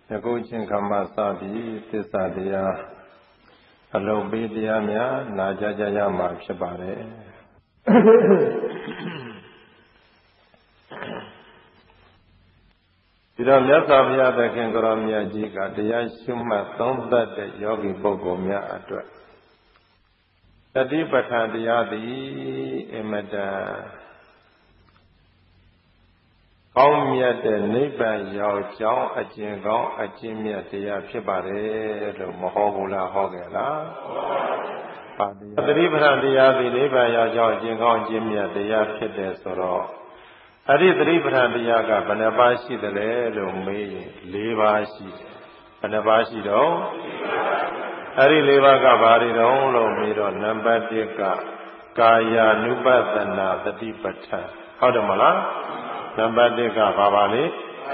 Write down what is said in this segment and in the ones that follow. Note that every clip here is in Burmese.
ယခုချင်းခမစပြီးသစ္စာတရားအလုံးပေးတရားများနာကြကြရမှာဖြစ်ပါတယ်ဒီတော့မြတ်စွာဘုရားသခင်ကိုရောမြတ်ကြီးကတရားရှုမှတ်သုံးသပ်တဲ့ယောဂီပုဂ္ဂိုလ်များအတွက်တတိပဋ္ဌာန်တရားသည်အမတန်ကောင်းမြတ်တဲ့နိဗ္ဗာန်ရောက်ကြောင်းအကျင့်ကောင်းအကျင့်မြတ်တရားဖြစ်ပါတယ်လို့မဟောဘူးလားဟောခဲ့လားပါတရားတတိပဋ္ဌာန်တရားသည်နိဗ္ဗာန်ရောက်ကြောင်းအကျင့်ကောင်းအကျင့်မြတ်တရားဖြစ်တယ်ဆိုတော့အဲ့ဒီတတိပဋ္ဌာန်တရားကဘယ်နှပါးရှိသလဲလို့မေးရင်၄ပါးရှိတယ်ဘယ်နှပါးရှိတော့အဲ့ဒီ၄ပါးကဘာတွေတုံးလို့မေးတော့နံပါတ်1ကကာယ ानु ပတနာတတိပဋ္ဌာန်ဟုတ်တယ်မလားနံပါတ်1ကဘာပါလဲ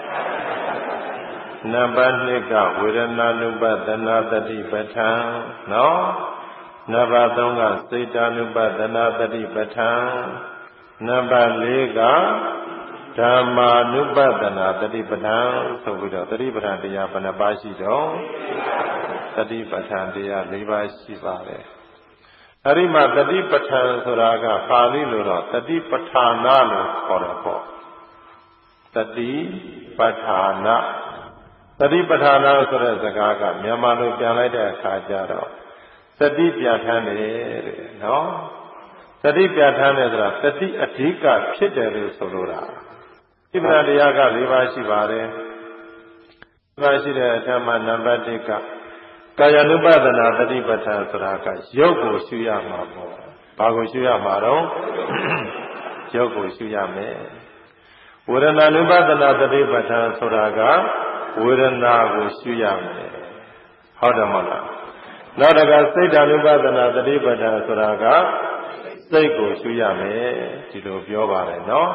နံပါတ်2ကဝေဒနာ ानु ပတနာတတိပဋ္ဌာန်နော်နံပါတ်3ကစိတ် ानु ပတနာတတိပဋ္ဌာန်နံပါတ်4ကဓမ္မာ ानु ပတနာတတိပဋ္ဌာန်ဆိုပြီးတော့တတိပဋ္ဌာန်တရားဘယ်နှပါးရှိတော့တတိပဋ္ဌာန်တရား၄ပါးရှိပါတယ်အဲ့ဒီမှာတတိပဋ္ဌာန်ဆိုတာကပါဠိလိုတော့တတိပဋ္ဌာနာလို့ခေါ်တယ်ပေါ့တတိပဋ္ဌာနာတတိပဋ္ဌာနာဆိုတဲ့စကားကမြန်မာလိုပြန်လိုက်တဲ့အခါကျတော့တတိပြဋ္ဌာန်းတယ်တဲ့နော်တတိပြဋ္ဌာန်းတယ်ဆိုတာတတိအဓိကဖြစ်တယ်လို့ဆိုလိုတာဒီပဋ္ဌာန်တရားက၄ပါးရှိပါတယ်၄ပါးရှိတဲ့အထက်မှာနံပါတ်1ကကာယ ानु ပတနာတတိပဋ္ဌာန်ဆိုတာကရုပ်ကိုရှုရမှာပေါ့ဘာကိုရှုရမှာတော့ရုပ်ကိုရှုရမယ်ဝေဒနာ ानु ပတနာတတိပဋ္ဌာန်ဆိုတာကဝေဒနာကိုရှုရမယ်ဟုတ်တယ်မဟုတ်လားနောက်တကစိတ် ानु ပတနာတတိပဋ္ဌာန်ဆိုတာကစိတ်ကိုရှုရမယ်ဒီလိုပြောပါတယ်နော်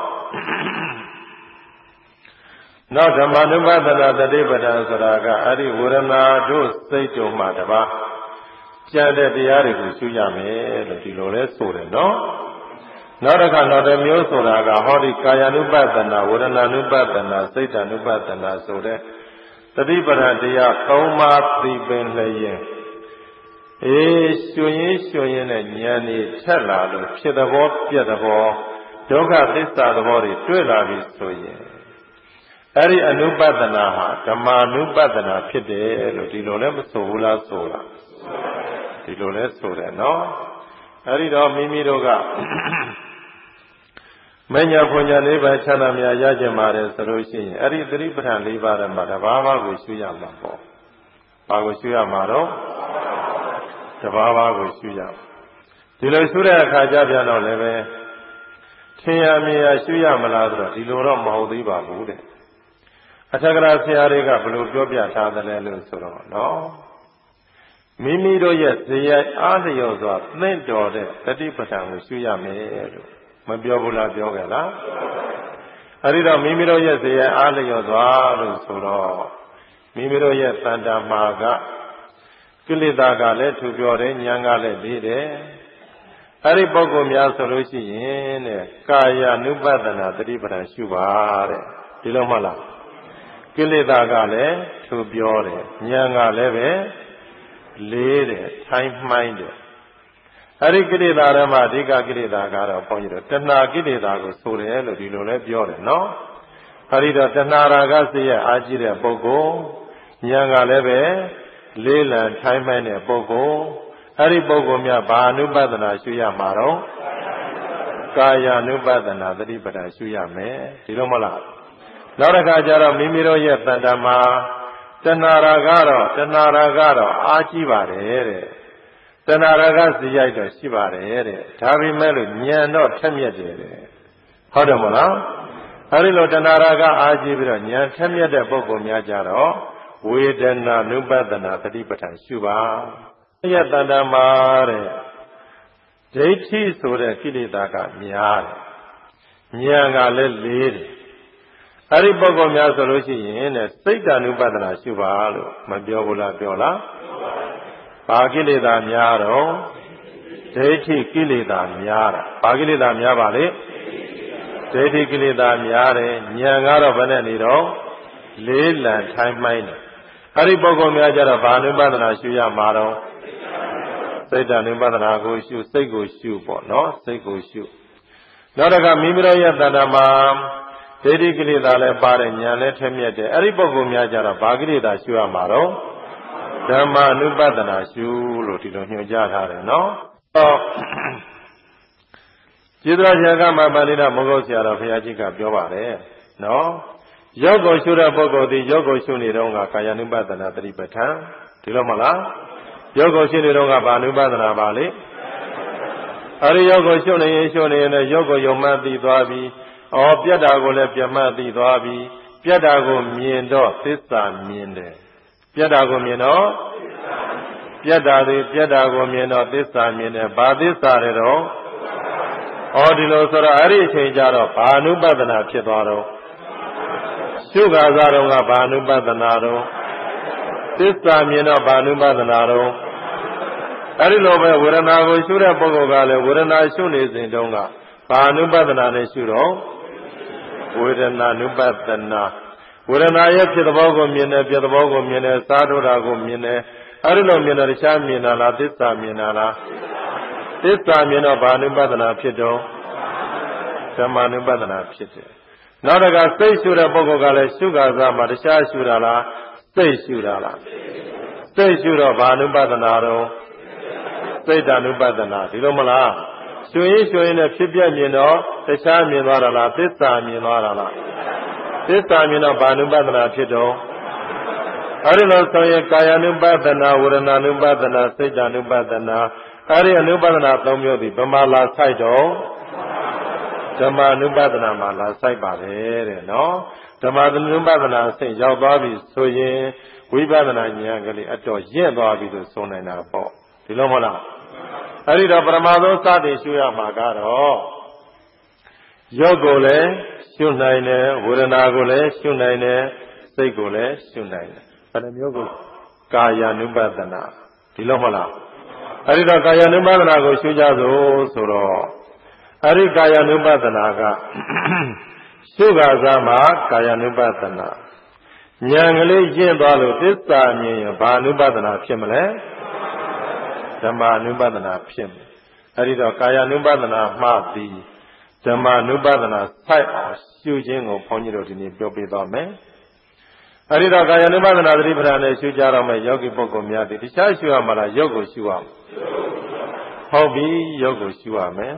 နောက်ဓမ္မာ ानु ပတနာတတိပဋ္ဌာန်ဆိုတာကအဲ့ဒီဝေဒနာတို့စိတ်တို့မှတပါးကြံတဲ့တရားတွေကိုရှုရမယ်လို့ဒီလိုလဲဆိုတယ်နော်နောက်တစ်ခါနောက်တစ်မျိုးဆိုတာကဟောဒီကာယ ानु ပတနာဝေဒနာ ानु ပတနာစိတ် ानु ပတနာဆိုတဲ့တတိပဋ္ဌာန်တရား၃ပါးသိပင်လျင်ရှုရင်းနဲ့ဉာဏ်นี่ထက်လာလို့ဖြစ်သဘောပြက်သဘောဒုက္ခသစ္စာသဘောတွေတွေ့လာပြီဆိုရင်အဲ့ဒီအနုပဒနာဟာဓမ္မာနုပဒနာဖြစ်တယ်လို့ဒီလိုလည်းမဆိုဘူးလားဆိုလားဒီလိုလည်းဆိုတယ်နော်အဲ့ဒီတော့မိမိတို့ကမညာဖွညာလေးပါချမ်းသာများရကြပါတယ်ဆိုလို့ရှိရင်အဲ့ဒီသတိပဋ္ဌာန်၄ပါးထဲမှာတစ်ပါးပါးကိုရှုရမှာပေါ့ဘာကိုရှုရမှာတော့တစ်ပါးပါးကိုရှုရဒီလိုရှုတဲ့အခါကျပြန်တော့လည်းပဲထင်ရမြင်ရရှုရမလားဆိုတော့ဒီလိုတော့မဟုတ်သေးပါဘူးတဲ့အထက်ကရာဆရာတွေကဘယ်လိုပြောပြထားသလဲလို့ဆိုတော့နော်မိမိတို့ရဲ့ဇေယျအားလျော်စွာသင့်တော်တဲ့တတိပဋ္ဌာန်ကိုရှုရမယ်လို့မပြောဘူးလားပြောကြလားအဲဒီတော့မိမိတို့ရဲ့ဇေယျအားလျော်စွာလို့ဆိုတော့မိမိတို့ရဲ့တဏ္ဍာမာကကိလေသာကလည်းထူပြောတယ်ဉာဏ်ကလည်းလေးတယ်အဲဒီပုဂ္ဂိုလ်များဆိုလို့ရှိရင်တဲ့ကာယ ानु ပတနာတတိပဋ္ဌာန်ရှုပါတဲ့ဒီလိုမှလားကိလေသာကလည်းထူပြောတယ်ဉာဏ်ကလည်းပဲလေးတယ်ထိုင်းမှိုင်းတယ်အဲဒီကိလေသာတွေမှာအဓိကကိလေသာကတော့ဘုန်းကြီးတို့တဏှာကိလေသာကိုဆိုတယ်လို့ဒီလိုလဲပြောတယ်နော်အဲဒီတော့တဏှာရာဂစိတ်ရဲ့အာကြည့်တဲ့ပုဂ္ဂိုလ်ဉာဏ်ကလည်းပဲလေးလံထိုင်းမှိုင်းတဲ့ပုဂ္ဂိုလ်အဲ့ဒီပုဂ္ဂိုလ်များဘာအနုပဒနာရှုရမှာတော့ကာယ ानु ပဒနာတတိပဋ္ဌာန်ရှုရမယ်ဒီလိုမဟုတ်လားနောက်တစ်ခါကျတော့မိမိတို့ရဲ့တဏ္ဍာမှာတဏှာရာကတော့အားကြီးပါတယ်တဲ့တဏှာရာဂဇိရိုက်တော့ရှိပါတယ်တဲ့ဒါပေမဲ့လို့ဉာဏ်တော့ထက်မြက်တယ်တဲ့ဟုတ်တယ်မဟုတ်လားအဲဒီလိုတဏှာရာဂအားကြီးပြီးတော့ဉာဏ်ထက်မြက်တဲ့ပုဂ္ဂိုလ်များကြတော့ဝေဒနာ ानु ပဒနာတတိပဋ္ဌာန်ရှုပါရဲ့တဏ္ဍာမှာတဲ့ဒိဋ္ဌိဆိုတဲ့ကိလေသာကများတယ်ဉာဏ်ကလည်းလေးတယ်အဲ့ဒီပုဂ္ဂိုလ်များဆိုလို့ရှိရင်တဲ့စိတ် ानु ပဒနာရှုပါလို့မပြောဘူးလားပြောလားဘာကိလေသာများတော့ဒိဋ္ဌိကိလေသာများတာဘာကိလေသာများပါလဲဒိဋ္ဌိကိလေသာများတယ်ဉာဏ်ကတော့ဘယ်နဲ့နေတော့လေးလံထိုင်းမှိုင်းတယ်ရိပုဂ္ဂိုလ်များကြတော့ဘာနုပဒနာရှုရမှာတော့စိတ်တ ानु ပဒနာကိုရှုစိတ်ကိုရှုပေါ့နော်စိတ်ကိုရှုနောက်တစ်ခါမိမိတို့ရဲ့တဏ္ဍာမှာဒိဋ္ဌိကိလေသာလည်းပါတယ်ဉာဏ်လည်းထက်မြက်တယ်အဲ့ဒီပုဂ္ဂိုလ်များကြတော့ဘာကိလေသာရှုရမှာတော့ဓမ္မာနုပဒနာရှုလို့ဒီလိုညွှန်ကြားထားတယ်နော်ကျေးဇူးတော်ကမှာပါဠိတော်မဟုတ်ဆရာတော်ဘုရားကြီးကပြောပါတယ်နော်ယောဂကိုရှုတဲ့ပုဂ္ဂိုလ်ဒီယောဂကိုရှုနေတော့ကကာယ ानु ပဒနာသတိပဋ္ဌာန်ဒီလိုမလားယောဂကိုရှုနေတော့ကဘာ ानु ပဒနာပါလေအဲဒီယောဂကိုရှုနေရင်လည်းယောဂကိုယုံမှသိသွားပြီပြတ်တာကိုလည်းပြတ်မှသိသွားပြီပြတ်တာကိုမြင်တော့သစ္စာမြင်တယ်ပြတ်တာကိုမြင်တော့ပြတ်တာကိုမြင်တော့သစ္စာမြင်တယ်ဘာသစ္စာလဲတော့ဒီလိုဆိုတော့အဲ့ဒီအချိန်ကျတော့ဘာ ानु ပဒနာဖြစ်သွားတော့ရှုခါစားတော့ကဘာ ानु ပဒနာတော့သစ္စာမြင်တော့ဘာ ानु ပဒနာတော့အဲ့ဒီလိုပဲဝေဒနာကိုရှုတဲ့ပုဂ္ဂိုလ်ကလည်းဝေဒနာရှုနေစဉ်တုန်းကဘာ ानु ပဒနာနဲ့ရှုတော့ဝေဒနာ ानु ပဒနာဝေဒနာရဲ့ဖြစ်သဘောကိုမြင်တယ်ပြသဘောကိုမြင်တယ်စားထုတ်တာကိုမြင်တယ်အဲ့ဒီလိုမြင်တော့တခြားမြင်တာလားသစ္စာမြင်တာလားသစ္စာမြင်တော့ဘာ ानु ပဒနာဖြစ်တော့ဓမ္မာ ानु ပဒနာဖြစ်တယ်နောက်တကစိတ်ရှုတဲ့ပုဂ္ဂိုလ်ကလည်းရှုခါစားမှာတခြားရှုတာလားစိတ်ရှုတာလားစိတ်ရှုတော့ဘာ ानु ပဒနာတော့စိတ်တ ानु ပဒနာဒီလိုမလားရှုရင်နဲ့ဖြစ်ပြမြင်တော့တခြားမြင်သွားတာလားသစ္စာမြင်သွားတာလားသစ္စာမြင်တော့ဘာ ानु ပဒနာဖြစ်တော့အဲ့ဒီလိုဆိုရင်ကာယ ानु ပဒနာဝေဒနာ ानु ပဒနာစိတ်တ ानु ပဒနာအဲ့ဒီ ानु ပဒနာ၃မျိုးဒီဗမာလာဆိုင်တော့ဓမ္မာ ानु ပဒနာမှာလာဆိုင်ပါတယ်တဲ့နော်ဓမ္မာ ानु ပဒနာအဆင့်ရောက်သွားပြီဆိုရင်ဝိပဿနာဉာဏ်ကလေးအတော်ရင့်သွားပြီလို့ဆိုနိုင်တာပေါ့ဒီလိုမဟုတ်လားအဲ့ဒီတော့ပရမသောစတင်ရှုရမှာကတော့ယောဂကိုလည်းရှုနိုင်တယ်ဝေဒနာကိုလည်းရှုနိုင်တယ်စိတ်ကိုလည်းရှုနိုင်တယ်ဘယ်နှမျိုးကိုကာယ ानु ပဒနာဒီလိုမဟုတ်လားအဲ့ဒီတော့ကာယ ानु ပဒနာကိုရှုကြစို့ဆိုတော့အဲ့ဒီကာယ ानु ပဒနာကရှုခါစားမှာကာယ ानु ပဒနာဉာဏ်ကလေးကျင့်သွားလို့သစ္စာမြင်ရင်ဘာ ानु ပဒနာဖြစ်မလဲဓမ္မာ ानु ပဒနာဖြစ်မယ်အဲ့ဒီတော့ကာယ ानु ပဒနာမှပြီးဓမ္မာ ानु ပဒနာစိုက်အောင်ရှုခြင်းကိုဘုန်းကြီးတို့ဒီနေ့ပြောပြသွားမယ်အဲ့ဒီတော့ကာယ ानु ပဒနာသတိပဋ္ဌာန်နဲ့ရှုကြတော့မယ်ယောဂီပုဂ္ဂိုလ်များဒီတခြားရှုရမှာလားယုတ်ကိုရှုရမှာဟုတ်ပြီယုတ်ကိုရှုရမယ်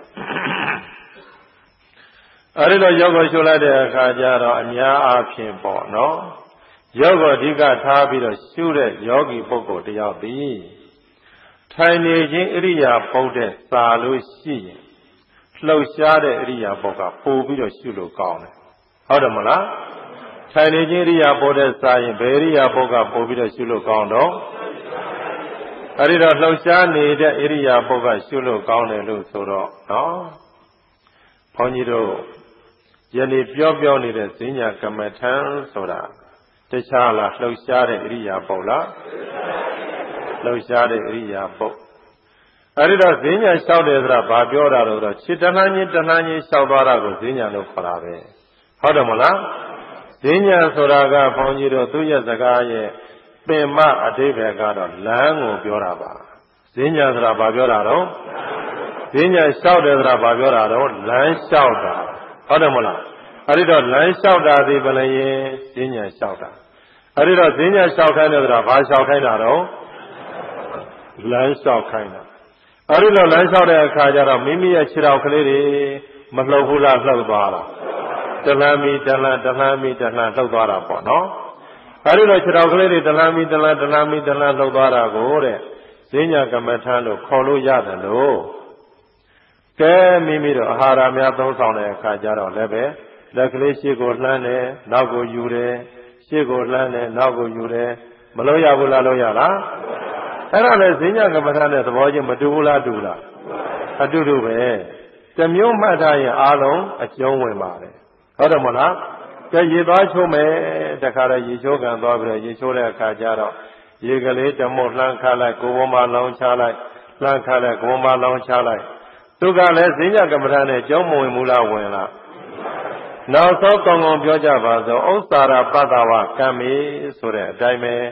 အဲ့ဒီတော့ယုတ်ကိုရှုလိုက်တဲ့အခါကျတော့အများအားဖြင့်ပေါ့နော်ယုတ်ကိုအဓိကထားပြီးတော့ရှုတဲ့ယောဂီပုဂ္ဂိုလ်တယောက်သည်ထိုင်နေခြင်းဣရိယာပုတ်တဲ့စာလို့ရှိရင်လှုပ်ရှားတဲ့ဣရိယာပုတ်ကပို့ပြီးတော့ရှုလို့ကောင်းတယ်ဟုတ်တယ်မလားထိုင်နေခြင်းဣရိယာပုတ်တဲ့စာရင်ဘယ်ဣရိယာပုတ်ကပို့ပြီးတော့ရှုလို့ကောင်းတော့အဲ့ဒီတော့လှုပ်ရှားနေတဲ့ဣရိယာပုတ်ကရှုလို့ကောင်းတယ်လို့ဆိုတော့နော်ဘုန်းကြီးတို့ယနေ့ပြောနေတဲ့ဈဉ္ညာကမ္မထံဆိုတာတခြားလားလှုပ်ရှားတဲ့ဣရိယာပုတ်လားလှုပ်ရှားတဲ့ဣရိယာပုတ်အဲ့ဒီတော့ဈဉ္ညာလျှောက်တယ်ဆိုတာဘာပြောတာလို့တော့ခြေတလှမ်းချင်းလျှောက်သွားတာကိုဈဉ္ညာလို့ခေါ်တာပဲဟုတ်တယ်မလားဈဉ္ညာဆိုတာကဘုန်းကြီးတို့သူ့ရဲ့စကားရဲ့ပင်မအဓိပ္ပာယ်ကတော့လမ်းကိုပြောတာပါဈဉ္ညာဆိုတာဘာပြောတာတော့ဈဉ္ညာလျှောက်တယ်ဆိုတာဘာပြောတာတော့လမ်းလျှောက်တာဟုတ်တယ်မလားအဲ့ဒီတော့လမ်းလျှောက်တာဒီဘယ်လဲရင်ဈဉ္ညာလျှောက်တာအဲ့ဒီတော့ဈဉ္ညာလျှောက်ခိုင်းတယ်ဆိုတာဘာလျှောက်ခိုင်းတာတော့လမ်းလျှောက်ခိုင်းတာအဲ့ဒီလိုလမ်းလျှောက်တဲ့အခါကျတော့မိမိရဲ့ခြေထောက်ကလေးတွေမလှုပ်ဘူးလားလှုပ်သွားတာတလှမ်းပြီးတလှမ်းလှုပ်သွားတာပေါ့နော်အဲ့ဒီလိုခြေထောက်ကလေးတွေတလှမ်းပြီးတလှမ်းလှုပ်သွားတာကိုတဲ့ဈဉ္ညာကမ္မထံလို့ခေါ်လို့ရတယ်လို့ကဲမိမိတို့အာဟာရများသုံးဆောင်တဲ့အခါကျတော့လည်းပဲလက်ကလေးရှေ့ကိုလှမ်းတယ်နောက်ကိုယူတယ်ရှေ့ကိုလှမ်းတယ်နောက်ကိုယူတယ်မလို့ရဘူးလားလို့ရလားအဲ့ဒါလည်းဈဉ္ညာကမ္မထံနဲ့သဘောချင်းမတူဘူးလားတူလားအတူတူပဲတစ်မျိုးမှတ်ထားရင်အားလုံးအကျုံးဝင်ပါတယ်ဟုတ်တယ်မလားကြည်ရေသွားချိုးမယ်တခါတော့ရေချိုးကန်သွားပြီးတော့ရေချိုးတဲ့အခါကျတော့ရေကလေးတမို့လှမ်းခါလိုက်ကိုယ်ပေါ်မှာလောင်းချလိုက်လှမ်းခါလိုက်ကိုယ်ပေါ်မှာလောင်းချလိုက်သူကလည်းဈဉ္ညာကမ္မထံနဲ့ကျုံးမဝင်ဘူးလားဝင်လားနောက်ဆုံးကောင်းကောင်းပြောကြပါစို့ဥစ္စာရပတ္တဝကံမေဆိုတဲ့အတိုင်းပဲ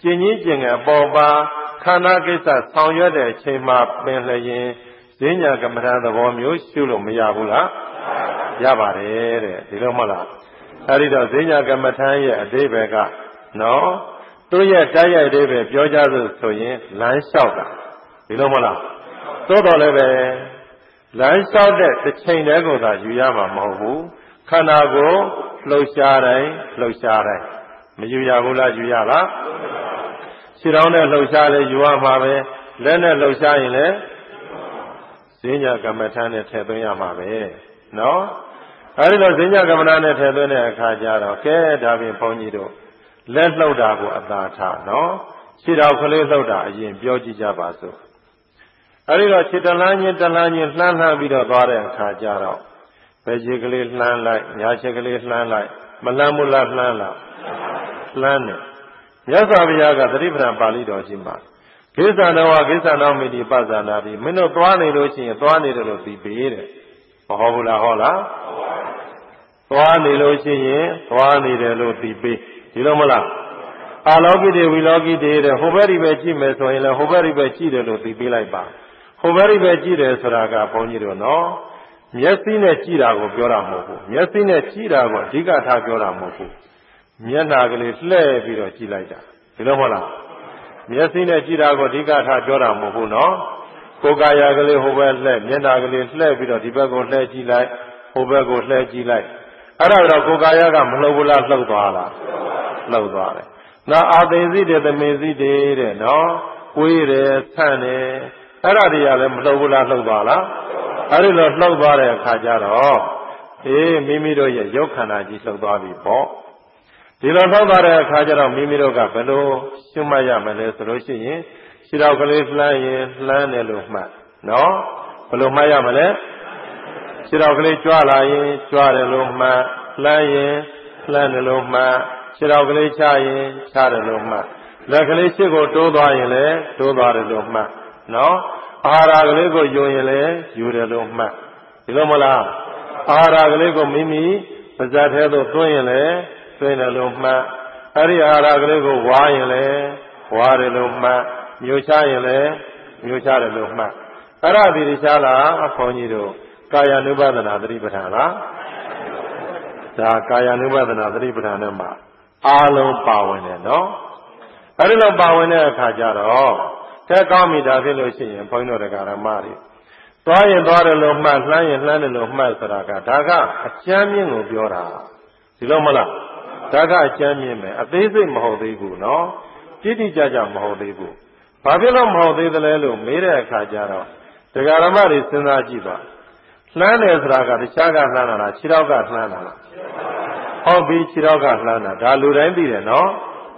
ကျင်ကြီးကျင်ငယ်ပေါ်ပါခန္ဓာကိစ္စဆောင်ရွက်တဲ့အချိန်မှာပင်လျင်ဈဉ္ညာကမ္မထာသဘောမျိုးရှုလို့မရဘူးလားရပါတယ်တဲ့ဒီလိုမဟုတ်လားအဲဒီတော့ဈဉ္ညာကမ္မထာရဲ့အဓိပ္ပာယ်ကနော်သူ့ရဲ့တိုက်ရိုက်အဓိပ္ပာယ်ပြောကြစို့ဆိုရင်လမ်းလျှောက်တာဒီလိုမဟုတ်လားသို့တော်လည်းပဲလမ်းလျှောက်တဲ့တစ်ချိန်တည်းကိုသာယူရမှာမဟုတ်ဘူးခန္ဓာကိုယ်လှုပ်ရှားတိုင်းမယူရဘူးလားယူရလားခြေထောက်နဲ့လှုပ်ရှားလဲယူရမှာပဲလက်နဲ့လှုပ်ရှားရင်လည်းဈဉ္ညာကမ္မထာနဲ့ထည့်သွင်းရမှာပဲနော်အဲဒီတော့ဈဉ္ညာကမ္မထာနဲ့ထည့်သွင်းတဲ့အခါကျတော့ကဲဒါပြင်ဘုန်းကြီးတို့လက်လှုပ်တာကိုအသာထားနော်ခြေထောက်ကလေးလှုပ်တာအရင်ပြောကြည့်ကြပါစို့အဲဒီတော့ခြေတလန်းချင်းလှမ်းပြီးတော့သွားတဲ့အခါကျတော့ဘယ်ခြေကလေးလှမ်းလိုက်ညာခြေကလေးလှမ်းလိုက်မလှမ်းဘူးလားလှမ်းလားလှမ်းတယ်မြတ်စွာဘုရားကသတိပဋ္ဌာန်ပါဠိတော်ရှိမှာကိစ္ဆနောဝကိစ္ဆနောမိတိပဇာနာတိမင်းတို့သွားနေလို့ရှိရင်သွားနေတယ်လို့သိပေးတဲ့မဟုတ်ဘူးလားဟုတ်လားသွားနေလို့ရှိရင်သွားနေတယ်လို့သိပေးဒီလိုမလားအာလောကိတေဝီလောကိတေတဲ့ဟိုဘက်ဒီဘက်ကြည့်မယ်ဆိုရင်လည်းဟိုဘက်ဒီဘက်ကြည့်တယ်လို့သိပေးလိုက်ပါဟိုဘက်ဒီဘက်ကြည့်တယ်ဆိုတာကဘုန်းကြီးတို့နော်မျက်စိနဲ့ကြည့်တာကိုပြောတာမဟုတ်ဘူးမျက်စိနဲ့ကြည့်တာကိုအဓိကထားပြောတာမဟုတ်ဘူးမျက်နှာကလေးလှည့်ပြီးတော့ကြည့်လိုက်တာဒီလိုမဟုတ်လားမျက်စိနဲ့ကြည့်တာကိုအဓိကထားပြောတာမဟုတ်ဘူးနော်ကိုယ်ကာယကလေးဟိုဘက်လှည့်မျက်နှာကလေးလှည့်ပြီးတော့ဒီဘက်ကိုလှည့်ကြည့်လိုက်ဟိုဘက်ကိုလှည့်ကြည့်လိုက်အဲ့ဒါတော့ကိုယ်ကာယကမလှုပ်ဘူးလားလှုပ်သွားလားလှုပ်သွားတယ်နောက်အာသိစိတေသမင်စိတေတဲ့နော်ကိုယ်ရယ်ဆန့်တယ်အဲ့ဒါတွေကလည်းမလှုပ်ဘူးလားလှုပ်သွားလားအဲ့ဒီလိုလှုပ်သွားတဲ့အခါကျတော့မိမိတို့ရဲ့ရုပ်ခန္ဓာကြီးလှုပ်သွားပြီပေါ့ဒီလိုလှုပ်သွားတဲ့အခါကျတော့မိမိတို့ကဘယ်လိုရှုမှတ်ရမလဲဆိုလို့ရှိရင်ခြေထောက်ကလေးလှမ်းရင်လှမ်းတယ်လို့မှတ်နော်ဘယ်လိုမှတ်ရမလဲခြေထောက်ကလေးကြွလာရင်ကြွတယ်လို့မှတ်လှမ်းရင်လှမ်းတယ်လို့မှတ်ခြေထောက်ကလေးချရင်ချတယ်လို့မှတ်လက်ကလေးရှေ့ကိုတိုးသွားရင်လည်းတိုးသွားတယ်လို့မှတ်နော်အာဟာရကလေးကိုယူရင်လည်းယူတယ်လို့မှတ်ဒီလိုမလားအာဟာရကလေးကိုမိမိပါးစပ်ထဲသို့သွင်းရင်လည်းသွင်းတယ်လို့မှတ်အဲ့ဒီအာဟာရကလေးကိုဝါရင်လည်းဝါတယ်လို့မှတ်မျိုးချရင်လည်းမျိုးချတယ်လို့မှတ်အဲ့ဒါဒီရှားလားဘုန်းကြီးတို့ကာယ ानु ပါဒနာသတိပဋ္ဌာန်လားဒါကာယ ानु ပါဒနာသတိပဋ္ဌာန်နဲ့မှာအားလုံးပါဝင်တယ်နော်အဲ့ဒီလိုပါဝင်တဲ့အခါကျတော့တဲ့ကောင်းပြီဒါဖြစ်လို့ရှိရင်ဘုန်းကြီးတို့တရားဓမ္မတွေသွားရင်သွားတယ်လို့မှတ်လှမ်းရင်လှမ်းတယ်လို့မှတ်ဆိုတာကဒါကအကျမ်းမြင့်ကိုပြောတာဒီလိုမလားဒါကအကျမ်းမြင့်မယ်အသေးစိတ်မဟုတ်သေးဘူးနော်တိတိကျကျမဟုတ်သေးဘူးဘာဖြစ်လို့မဟုတ်သေးသလဲလို့မေးတဲ့အခါကျတော့တရားဓမ္မတွေစဉ်းစားကြည့်ပါလှမ်းတယ်ဆိုတာကတခြားကလှမ်းတာလားခြေထောက်ကလှမ်းတာလားဟုတ်ပြီခြေထောက်ကလှမ်းတာဒါလူတိုင်းသိတယ်နော်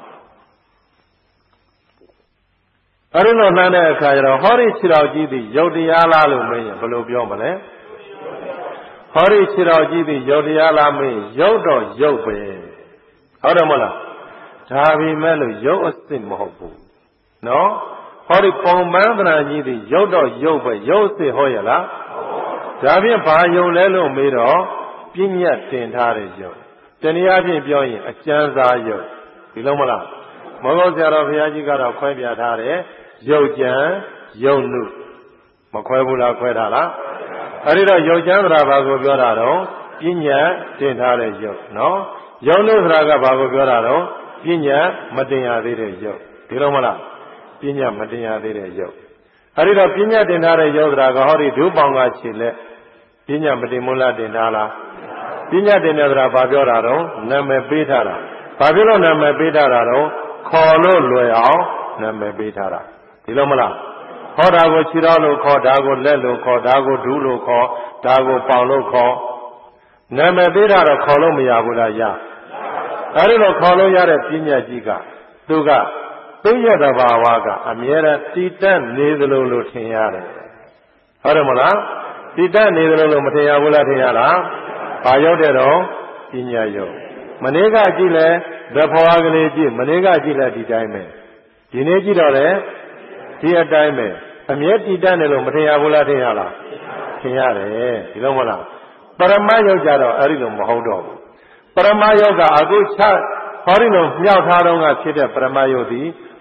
အဲ့ဒီလိုလှမ်းတဲ့အခါကျတော့ဟောဒီခြေထောက်ကြီးသည်ယုတ်တရားလားလို့မေးရင်ဘယ်လိုပြောမလဲဟောဒီခြေထောက်ကြီးသည်ယုတ်တရားလားမေးယုတ်တော့ယုတ်ပဲဟုတ်တယ်မဟုတ်လားဒါပေမဲ့လို့ယုတ်အစစ်မဟုတ်ဘူးနော်ဟောဒီပုံပန်းသဏ္ဍာန်ကြီးသည်ယုတ်တော့ယုတ်ပဲယုတ်အစစ်ဟောရလားဒါဖြင့်ဘာယုတ်လဲလို့မေးတော့ပြဉ္ညတ်တင်ထားတဲ့ယုတ်တနည်းအားဖြင့်ပြောရင်အကျဉ်းစားယုတ်ဒီလိုမလားမောဂောဆရာတော်ဘုရားကြီးကတော့ခွဲပြထားတယ်ယုတ်ကြံယုတ်နုမခွဲဘူးလားခွဲထားလားအဲ့ဒီတော့ယုတ်ကြံဆိုတာဘာကိုပြောတာတော့ပညာတင်ထားတဲ့ယုတ်နော်ယုတ်နုဆိုတာကဘာကိုပြောတာတော့ပညာမတင်ရသေးတဲ့ယုတ်ဒီလိုမလားပညာမတင်ရသေးတဲ့ယုတ်အဲ့ဒီတော့ပညာတင်ထားတဲ့ယုတ်ဆိုတာကဟောဒီဒုပေါင်းကခြေလက်ပညာမတင်မို့လားတင်ထားလားပညာတင်တယ်ဆိုတာဘာပြောတာတော့နာမည်ပေးထားတာဘာဖြစ်လို့နာမည်ပေးထားတာတော့ခေါ်လို့လွယ်အောင်နာမည်ပေးထားတာဒီလိုမလားဟောတာကိုခြေတော်လို့ခေါ်ဒါကိုလက်လို့ခေါ်ဒါကိုဒူးလို့ခေါ်ဒါကိုပေါင်လို့ခေါ်နာမည်ပေးတာတော့ခေါ်လို့မရဘူးလားရအဲဒီလိုခေါ်လို့ရတဲ့ပညာကြီးကသူကသူ့ရဲ့တဘာဝကအမြဲတမ်းတည်တတ်နေသလိုလို့ထင်ရတယ်ဟုတ်တယ်မလားတည်တတ်နေသလိုလို့မထင်ရဘူးလားထင်ရလားဘာရောက်တဲ့တော့ပညာရောက်မနေ့ကကြည့်လဲသဘောကလေးကြည့်မနေ့ကကြည့်လဲဒီတိုင်းပဲဒီနေ့ကြည့်တော့လေဒီအတိုင်းပဲအမြဲတည်တတ်နေလို့မထင်ရဘူးလားထင်ရလားထင်ရတယ်ဒီလိုမဟုတ်လားပရမယုတ်ကြတော့အဲ့ဒီလိုမဟုတ်တော့ဘူးပရမယုတ်ကအခုဟောဒီလိုမြောက်ထားတော့ကဖြစ်တဲ့ပရမယုတ်သည်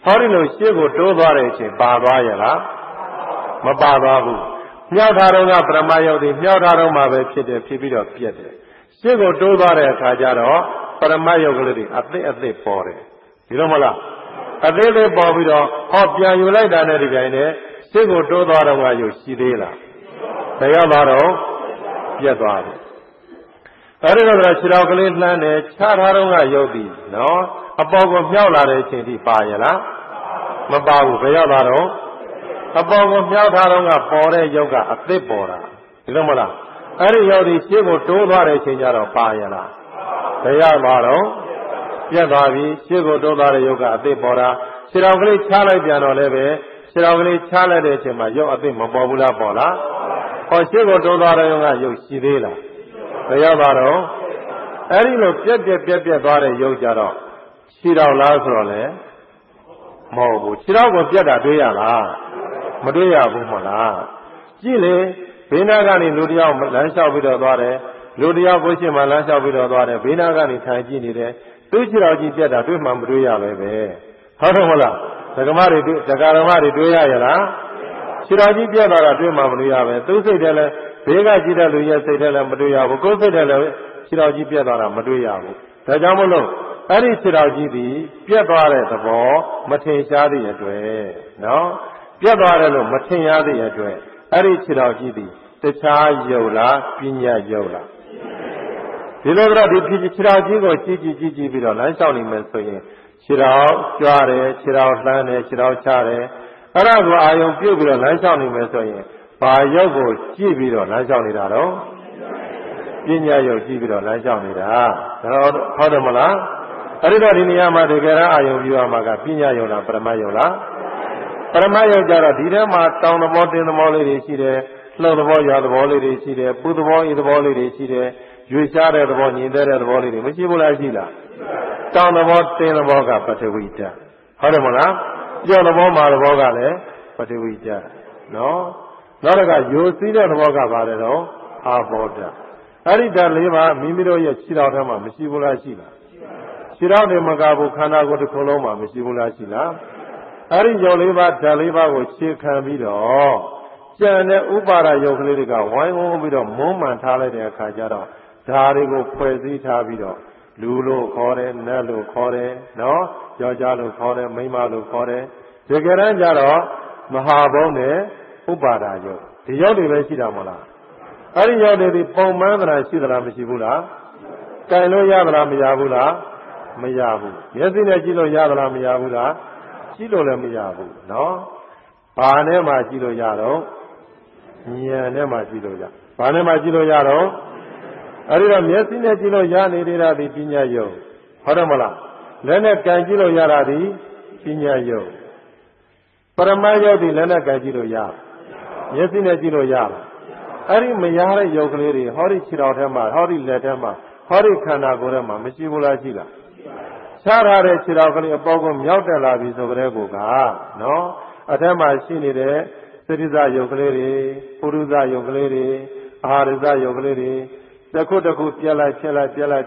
ဟောဒီလိုရှေ့ကိုတိုးသွားတဲ့အချိန်ပါသွားရဲ့လားမပါသွားဘူးမြောက်ထားတော့ကပရမယုတ်ဒီမြောက်ထားတော့မှပဲဖြစ်တယ်ဖြစ်ပြီးတော့ပြက်တယ်ရှေ့ကိုတိုးသွားတဲ့အခါကျတော့ပရမယုတ်ကလေးတွေအသစ်ပေါ်တယ်ဒီလိုမလားအသေးသေးပေါ်ပြီးတော့ဟောပြန်ယူလိုက်တာနဲ့ဒီတိုင်းနဲ့ရှေ့ကိုတိုးသွားတော့ကယုတ်ရှိသေးလားတရားသွားတော့ပြက်သွားတယ်အဲဒီတော့ခြေတော်ကလေးလှမ်းတယ်ခြားထားတော့ကယုတ်ပြီနော်အပေါ်ကိုမြောက်လာတဲ့အချိန်ထိပါရလားမပါဘူးဘယ်ရောက်သွားတော့အပေါ်ကိုမြောက်ထားတော့ကပေါ်တဲ့ယုတ်ကအသစ်ပေါ်တာဒီလိုမလားအဲဒီယုတ်ဒီရှေ့ကိုတိုးသွားတဲ့အချိန်ကျတော့ပါရလားဘယ်ရောက်သွားတော့ပြတ်သွားပြီရှေ့ကိုတိုးသွားတဲ့ယုတ်ကအသစ်ပေါ်တာခြေတော်ကလေးချလိုက်ပြန်တော့လည်းပဲခြေတော်ကလေးချလိုက်တဲ့အချိန်မှာယုတ်အသစ်မပေါ်ဘူးလားပေါ်လားဟောရှေ့ကိုတိုးသွားတဲ့ယုတ်ကယုတ်ရှိသေးလားဘယ်ရောက်သွားတော့အဲဒီလိုပြက်သွားတဲ့ယုတ်ကြတော့ခြေတော်လားဆိုတော့လေမဟုတ်ဘူးခြေတော်ကိုပြက်တာတွေ့ရလားမတွေ့ရဘူးမလားကြည့်လေဘေးနာကနေလူတယောက်လမ်းလျှောက်ပြီးတော့သွားတယ်လူတယောက်ကိုရှင်းမှလမ်းလျှောက်ပြီးတော့သွားတယ်ဘေးနာကနေထိုင်ကြည့်နေတယ်သူ့ခြေတော်ကြီးပြက်တာတွေ့မှမတွေ့ရပဲဟုတ်တယ်မလားဒကာဓမ္မတွေတွေ့ရရလားခြေတော်ကြီးပြက်သွားတာတွေ့မှမတွေ့ရပဲသူ့စိတ်ထဲလဲဘေးကကြည့်တဲ့လူရဲ့စိတ်ထဲလဲမတွေ့ရဘူးကိုယ်စိတ်ထဲလဲခြေတော်ကြီးပြက်သွားတာမတွေ့ရဘူးဒါကြောင့်မလို့အဲ့ဒီခြေတော်ကြီးဒီပြက်သွားတဲ့သဘောမထင်ရှားသည့်အတွက်နော်ပြက်သွားတယ်လို့မထင်ရသည့်အတွက်အဲ့ဒီခြေတော်ကြီးဒီတခြားယုတ်လားပညာယုတ်လားဒီလိုတော့ဒီခြေတော်ကြီးကိုကြည့်ပြီးတော့လမ်းလျှောက်နေမယ်ဆိုရင်ခြေတော်ကြွားတယ်ခြေတော်လှမ်းတယ်ခြေတော်ချတယ်အဲ့ဒါကိုအာယုံပြုတ်ပြီးတော့လမ်းလျှောက်နေမယ်ဆိုရင်ဘာယုတ်ကိုကြည့်ပြီးတော့လမ်းလျှောက်နေတာတော့ပညာယုတ်ကြည့်ပြီးတော့လမ်းလျှောက်နေတာဒါတော့ဟုတ်တယ်မလားအဲ့ဒီတော့ဒီနေရာမှာတကယ်အာယုံပြုရမှာကပညာယုတ်လားပရမယုတ်လားပရမယုတ်ကြတော့ဒီထဲမှာတောင်းသဘောတင်းသဘောလေးတွေရှိတယ်လှုပ်သဘောရွာသဘောလေးတွေရှိတယ်ပူသဘောအေးသဘောလေးတွေရှိတယ်ရွေရှားတဲ့သဘောညင်တဲ့သဘောလေးတွေမရှိဘူးလားရှိလားတောင်းသဘောတင်းသဘောကပထဝီဓာတ်ဟုတ်တယ်မလားကြော့သဘောမှာသဘောကလည်းပထဝီဓာတ်နော်နောက်တစ်ခါယိုစီးတဲ့သဘောကပါတယ်တော့အာဘောဓာတ်အဲ့ဒီဓာတ်လေးပါမိမိတို့ရဲ့ခြေတော်ထဲမှာမရှိဘူးလားရှိလားခြေတော်တွေမကဘူးခန္ဓာကိုယ်တစ်ခုလုံးမှာမရှိဘူးလားရှိလားအဲ့ဒီယုတ်လေးပါဓာတ်လေးပါကိုခြေခံပြီးတော့ကျန်တဲ့ဥပါဒယုတ်ကလေးတွေကဝိုင်းဝန်းပြီးတော့မုန်းမှန်ထားလိုက်တဲ့အခါကျတော့ဓာတ်တွေကိုဖွဲ့စည်းထားပြီးတော့လူလို့ခေါ်တယ်နတ်လို့ခေါ်တယ်နော်ယောက်ျားလို့ခေါ်တယ်မိန်းမလို့ခေါ်တယ်ဒီကရန်ကြတော့မဟာဘုံနဲ့ဥပါဒယုတ်ဒီယုတ်တွေပဲရှိတာမဟုတ်လားအဲ့ဒီယုတ်တွေဒီပုံမှန်သလားရှိသလားမရှိဘူးလားကြိုင်လို့ရသလားမရဘူးလားမရဘူးမျက်စိနဲ့ကြည့်လို့ရသလားမရဘူးလားကြည့်လို့လည်းမရဘူးနော်ဘာနဲ့မှကြည့်လို့ရတော့ဉာဏ်နဲ့မှကြည့်လို့ရဘာနဲ့မှကြည့်လို့ရတော့အဲ့ဒီတော့မျက်စိနဲ့ကြည့်လို့ရနေတာဒီပညာယုတ်ဟုတ်တယ်မလားလက်နဲ့ကြံကြည့်လို့ရတာဒီပညာယုတ်ပရမယုတ်ဒီလက်နဲ့ကြံကြည့်လို့ရမျက်စိနဲ့ကြည့်လို့ရအဲ့ဒီမရတဲ့ယုတ်ကလေးတွေဟောဒီခြေတော်ထဲမှာဟောဒီလက်ထဲမှာဟောဒီခန္ဓာကိုယ်ထဲမှာမရှိဘူးလားရှိလားခြားထားတဲ့ခြေတော်ကလေးအပေါ်ကိုမြောက်တက်လာပြီဆိုကြတဲ့ကိုကနော်အထက်မှာရှိနေတဲ့သတိစယုတ်ကလေးတွေပုရုဇယုတ်ကလေးတွေအာဟာရဇယုတ်ကလေးတွေတစ်ခုတစ်ခုပြက်လိုက်ဆင်ငဲတွန်း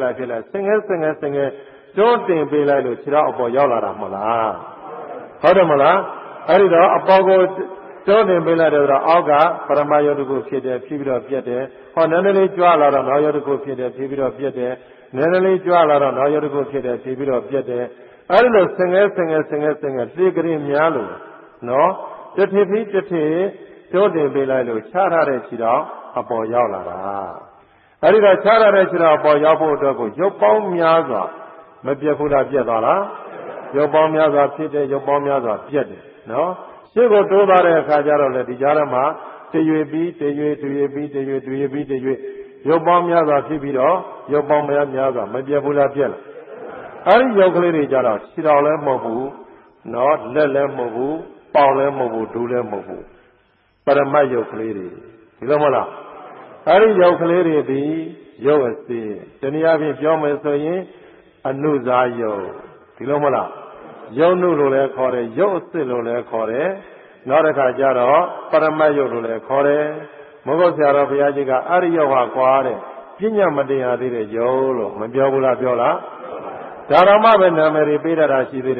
တင်ပေးလိုက်လို့ခြေတော်အပေါ်ရောက်လာတာမဟုတ်လားဟုတ်တယ်မလားအဲ့ဒီတော့အပေါ်ကိုတွန်းတင်ပေးလိုက်တယ်ဆိုတော့အောက်ကပရမယုတ်တခုဖြစ်တယ်ဖြစ်ပြီးတော့ပြက်တယ်ဟောနည်းနည်းလေးကြွလာတော့နောက်ယုတ်တခုဖြစ်တယ်ဖြစ်ပြီးတော့ပြက်တယ်နည်းနည်းလေးကြွလာတော့နောက်ယုတ်တခုဖြစ်တယ်ဖြစ်ပြီးတော့ပြက်တယ်အဲ့ဒီလိုဆင်ငဲတေကရင်များလို့နော်တထေပြီးတထေတွန်းတင်ပေးလိုက်လို့ခြားထားတဲ့ခြေတော်အပေါ်ရောက်လာတာအဲ့ဒီတော့ခြားထားတဲ့ခြေတော်အပေါ်ရောက်ဖို့အတွက်ကိုရုပ်ပေါင်းများစွာမပြတ်ဘူးလားပြတ်သွားလားရုပ်ပေါင်းများစွာဖြစ်တယ်ရုပ်ပေါင်းများစွာပြတ်တယ်နော်ရှေ့ကိုတိုးသွားတဲ့အခါကျတော့လေဒီကြားထဲမှာတရွေပြီးရုပ်ပေါင်းများစွာဖြစ်ပြီးတော့ရုပ်ပေါင်းများစွာမပြတ်ဘူးလားပြတ်လားအဲ့ဒီရုပ်ကလေးတွေကြတော့ခြေတော်လည်းမဟုတ်ဘူးနော်လက်လည်းမဟုတ်ဘူးပေါင်လည်းမဟုတ်ဘူးဒူးလည်းမဟုတ်ဘူးပရမတ်ရုပ်ကလေးတွေဒီလိုမဟုတ်လားအဲ့ဒီရုပ်ကလေးတွေဒီရုပ်အစစ်တနည်းအားဖြင့်ပြောမယ်ဆိုရင်အနုဇာယုတ်ဒီလိုမဟုတ်လားယုတ်နုလို့လည်းခေါ်တယ်ယုတ်အစစ်လို့လည်းခေါ်တယ်နောက်တစ်ခါကျတော့ပရမတ်ယုတ်လို့လည်းခေါ်တယ်မဟုတ်ဆရာတော်ဘုရားကြီးကအရိယဟာကွာတဲ့ပညာမတရားသေးတဲ့ယုတ်လို့မပြောဘူးလားပြောလားဒါရမပဲနာမည်တွေပေးတာရှိသေးတယ်သ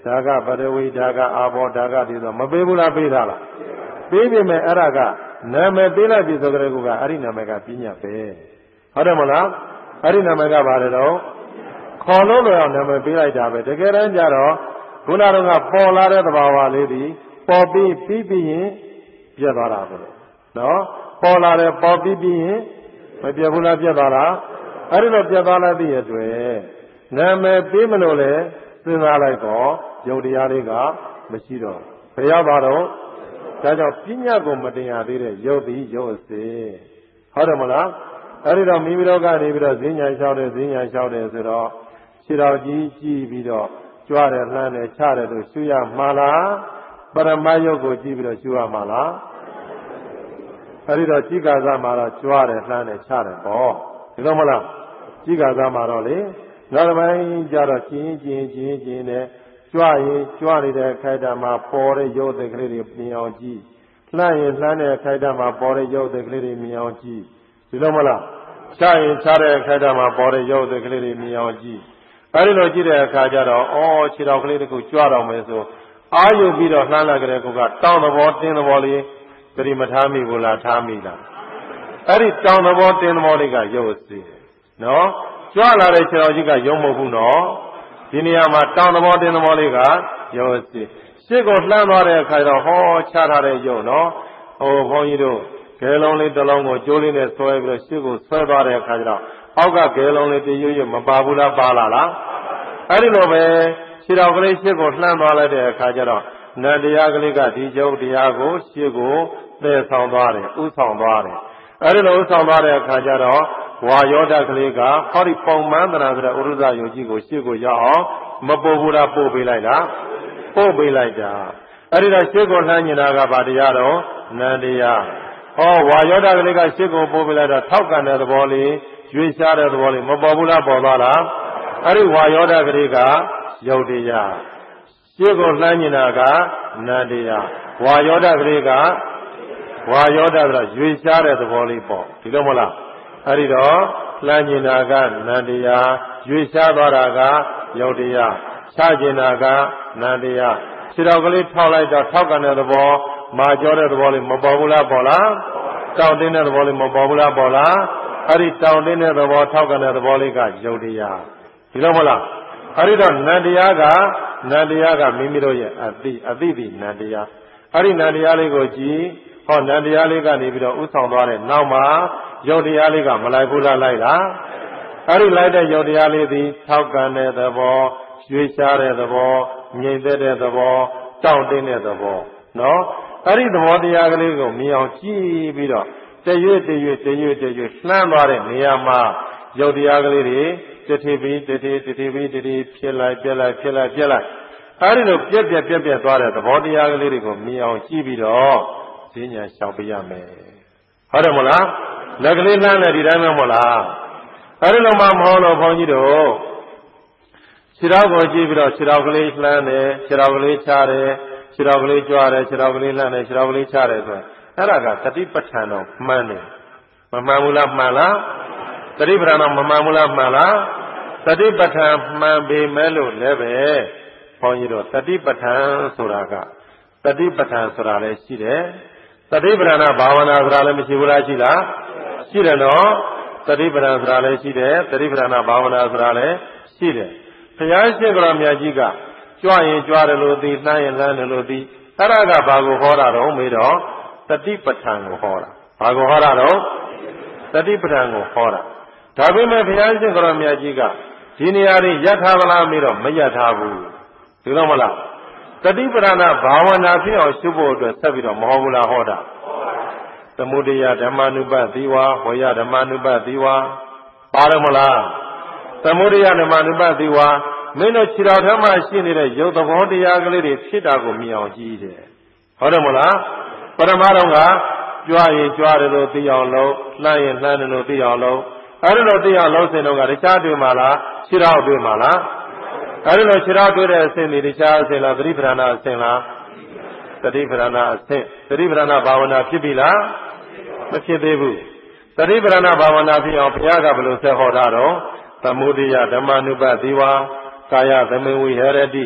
ဒါကပရဝိဒါကအာဘောဒါကဒီဆိုမပေးဘူးလားပေးတာလားပေးပြီမဲ့အဲ့ဒါကနာမည်ပေးလိုက်ပြီဆိုကြတဲ့ကူကအဲ့ဒီနာမည်ကပညာပဲဟုတ်တယ်မလားအဲ့ဒီနာမည်ကဘာလဲတော့ခေါ်လို့လို့အောင်နာမည်ပေးလိုက်တာပဲတကယ်တမ်းကျတော့ခုနကတော့ပေါ်လာတဲ့သဘာဝလေးဒီပေါ်ပြီးပြီးရင်ပြတ်သွားတာပဲနော်ပေါ်လာတယ်ပေါ်ပြီးရင်မပြတ်ဘူးလားပြတ်သွားလားအဲ့ဒီလိုပြတ်သွားလိုက်တဲ့အတွက်နာမည်ပေးမလို့လေစဉ်းစားလိုက်တော့ယုတ်တရားလေးကမရှိတော့ဘယ်ရောက်သွားတော့ဒါကြောင့်ပညာကိုမတင်ရသေးတဲ့ယုတ်သည်ယုတ်အစေဟုတ်တယ်မလားအဲ့ဒီတော့မိမိတို့ကနေပြီးတော့ဈဉ္ညာလျှောက်တယ်ဈဉ္ညာလျှောက်တယ်ဆိုတော့ခြေတော်ကြီးကြည့်ပြီးတော့ကြွားတယ်လှမ်းတယ်ချတယ်လို့ရှုရမှာလားပရမယုတ်ကိုကြည့်ပြီးတော့ရှုရမှာလားအဲ့ဒီတော့จิกာသမှာတော့ကြွားတယ်လှမ်းတယ်ချတယ်ပေါ့ဒီလိုမလားจิกာသမှာတော့လေနောက်တစ်ပိုင်းကျတော့ကျင်းနဲ့ကြွရင်ကြွနေတဲ့ခိုက်တာမှာပေါ်တဲ့ရုပ်သက်ကလေးတွေမြင်အောင်ကြည့်လှမ်းရင်လှမ်းတဲ့ခိုက်တာမှာပေါ်တဲ့ရုပ်သက်ကလေးတွေမြင်အောင်ကြည့်ဒီလိုမလားချရင်ချတဲ့ခိုက်တာမှာပေါ်တဲ့ရုပ်သက်ကလေးတွေမြင်အောင်ကြည့်အဲဒီလိုကြည့်တဲ့အခါကျတော့ခြေတော်ကလေးတစ်ခုကြွတော့မယ်ဆိုအာရုံပြီးတော့လှမ်းလိုက်ကြတဲ့ကုကတောင်းသဘောတင်းသဘောလေးသတိမထားမိဘူးလားထားမိလားအဲ့ဒီတောင်းသဘောတင်းသဘောလေးကရုပ်စီနော်ကြွလာတဲ့ခြေတော်ကြီးကရုပ်မဟုတ်ဘူးနော်ဒီနေရာမှာတောင်းသဘောတင်းသဘောလေးကရုပ်စီရှေ့ကိုလှမ်းသွားတဲ့အခါတော့ချထားတဲ့ရုပ်နော်ဘုန်းကြီးတို့ကဲလုံးလေးတစ်လုံးကိုကြိုးလေးနဲ့ဆွဲပြီးတော့ရှေ့ကိုဆွဲသွားတဲ့အခါကျတော့အောက်ကကဲလုံးလေးတရွမပါဘူးလားပါလားအဲ့ဒီလိုပဲခြေတော်ကလေးရှေ့ကိုလှမ်းသွားလိုက်တဲ့အခါကျတော့နတ်တရားကလေးကဒီကျုပ်တရားကိုရှေ့ကိုသဲဆောင်သွားတယ်ဥဆောင်သွားတယ်အဲ့ဒီလိုဥဆောင်သွားတဲ့အခါကျတော့ဝါယောဓကလေးကဟောဒီပုံမှန်တရာဆိုတဲ့ဥရဇယုံကြီးကိုရှေ့ကိုရောက်အောင်မပို့ဘူးလားပို့ပေးလိုက်တာပို့ပေးလိုက်တာအဲ့ဒီတော့ရှေ့ကိုလှမ်းနေတာကဗာတရားတော့နန္တရားဝါယောဓကလေးကရှေ့ကိုပို့ပေးလိုက်တော့ထောက်ကန်တဲ့သဘောလေးရွေးရှားတဲ့သဘောလေးမပေါ်ဘူးလားပေါ်သွားလားအဲ့ဒီဝါယောဓကလေးကယုတ်တရားရှေ့ကိုလှမ်းနေတာကနန္တရားဝါယောဓကလေးကဝါယောဓဆိုတာရွေးရှားတဲ့သဘောလေးပေါ့ဒီလိုမလားအဲ့ဒီတော့လှမ်းနေတာကနန္တရားရွေးရှားသွားတာကယုတ်တရားချကျင်တာကနန္တရားခြေတော်ကလေးထောက်လိုက်တော့ထောက်ကန်တဲ့သဘောမာကျောတဲ့သဘောလေးမပေါ်ဘူးလားပေါ်လားတောင်းတင်းတဲ့သဘောလေးမပေါ်ဘူးလားပေါ်လားအဲ့ဒီတောင်းတင်းတဲ့သဘောထောက်ကန်တဲ့သဘောလေးကယုတ်တရားဒီလိုမလားအဲ့ဒီတော့နန္တရားကမိမိတို့ရဲ့အသိတိနန္တရားအဲ့ဒီနန္တရားလေးကိုကြည့်နန္တရားလေးကနေပြီးတော့ဥဆောင်သွားတဲ့နောက်မှာယုတ်တရားလေးကမလိုက်ဘူးလားလိုက်လားအဲ့ဒီလိုက်တဲ့ယုတ်တရားလေးသည်ထောက်ကန်တဲ့သဘောရွေးရှားတဲ့သဘောငြိမ်သက်တဲ့သဘောတောင့်တင်းတဲ့သဘောနော်အဲ့ဒီသဘောတရားကလေးကိုမြင်အောင်ကြည့်ပြီးတော့တရွေ့လှမ်းသွားတဲ့နေရာမှာယုတ်တရားကလေးတွေတတိပြီးဖြစ်လိုက်ပြက်လိုက်အဲ့ဒီလိုပြက်သွားတဲ့သဘောတရားကလေးတွေကိုမြင်အောင်ကြည့်ပြီးတော့ဈဉ္ညာလျှောက်ပြရမယ်ဟုတ်တယ်မလားလက်ကလေးလှမ်းတယ်ဒီတိုင်းပဲမဟုတ်လားအဲ့ဒီလိုမှမဟုတ်လို့ဘုန်းကြီးတို့ခြေတော်ကိုကြည့်ပြီးတော့ခြေတော်ကလေးလှမ်းတယ်ခြေတော်ကလေးချတယ်ခြေတော်ကလေးကြွားတယ်ခြေတော်ကလေးလှမ်းတယ်ခြေတော်ကလေးချတယ်ဆိုရင်အဲ့ဒါကသတိပဋ္ဌာန်တော့မှန်တယ်မမှန်ဘူးလားမှန်လားသတိပဋ္ဌာန်တော့မမှန်ဘူးလားမှန်လားသတိပဋ္ဌာန်မှန်ပေမဲ့လို့လည်းပဲဘုန်းကြီးတို့သတိပဋ္ဌာန်ဆိုတာကသတိပဋ္ဌာန်ဆိုတာလည်းရှိတယ်သတိပဋ္ဌာန်ဘာဝနာဆိုတာလည်းမရှိဘူးလားရှိလားရှိတယ်နော်သတိပဋ္ဌာန်ဆိုတာလည်းရှိတယ်သတိပဋ္ဌာန်ဘာဝနာဆိုတာလည်းရှိတယ်ဘုရားရှင်ကတော်မြတ်ကြီးကကြွရင်ကြွတယ်လို့သိလှမ်းရင်လှမ်းတယ်လို့သိအဲ့ဒါကဘာကိုဟောတာတော့မေးတော့သတိပဋ္ဌာန်ကိုဟောတာဘာကိုဟောတာတော့သတိပဋ္ဌာန်ကိုဟောတာဒါပေမဲ့ဘုရားရှင်ကတော်မြတ်ကြီးကဒီနေရာတွေယက်ထားသလားမေးတော့မယက်ထားဘူးဒီလိုမလားသတိပဋ္ဌာန်ဘာဝနာဖြစ်အောင်ရှုဖို့အတွက်ဆက်ပြီးတော့မဟောဘူးလားဟောတာသမုဒယဓမ္မ ानु ပတိဝါဝေယဓမ္မ ानु ပတိဝါပါတယ်မလားသမုဒယဓမ္မ ानु ပတိဝါမင်းတို့ခြေတော်ထဲမှာရှိနေတဲ့ရုပ်သဘောတရားကလေးတွေဖြစ်တာကိုမြင်အောင်ကြည့်တယ်ဟုတ်တယ်မလားပရမတော်ကကြွရင်ကြွတယ်လို့သိအောင်လုပ်လှမ်းရင်လှမ်းတယ်လို့သိအောင်လုပ်အဲ့ဒီလိုသိအောင်လုပ်စဉ်တော့ကတခြားတွေ့မှာလားခြေတော်တွေ့မှာလားအဲ့ဒီလိုခြေတော်တွေ့တဲ့အစဉ်ဒီတခြားအစဉ်လားသတိပဋ္ဌာန်အစဉ်လားသတိပဋ္ဌာန်အစဉ်သတိပဋ္ဌာန်ဘာဝနာဖြစ်ပြီလားမဖြစ်သေးဘူးသတိပဋ္ဌာန်ဘာဝနာဖြစ်အောင်ဘုရားကဘယ်လိုဆက်ဟောတာတော့သမုဒိယဓမ္မ ानु ပတိဝါကာယသမေဝိဟရတိဝ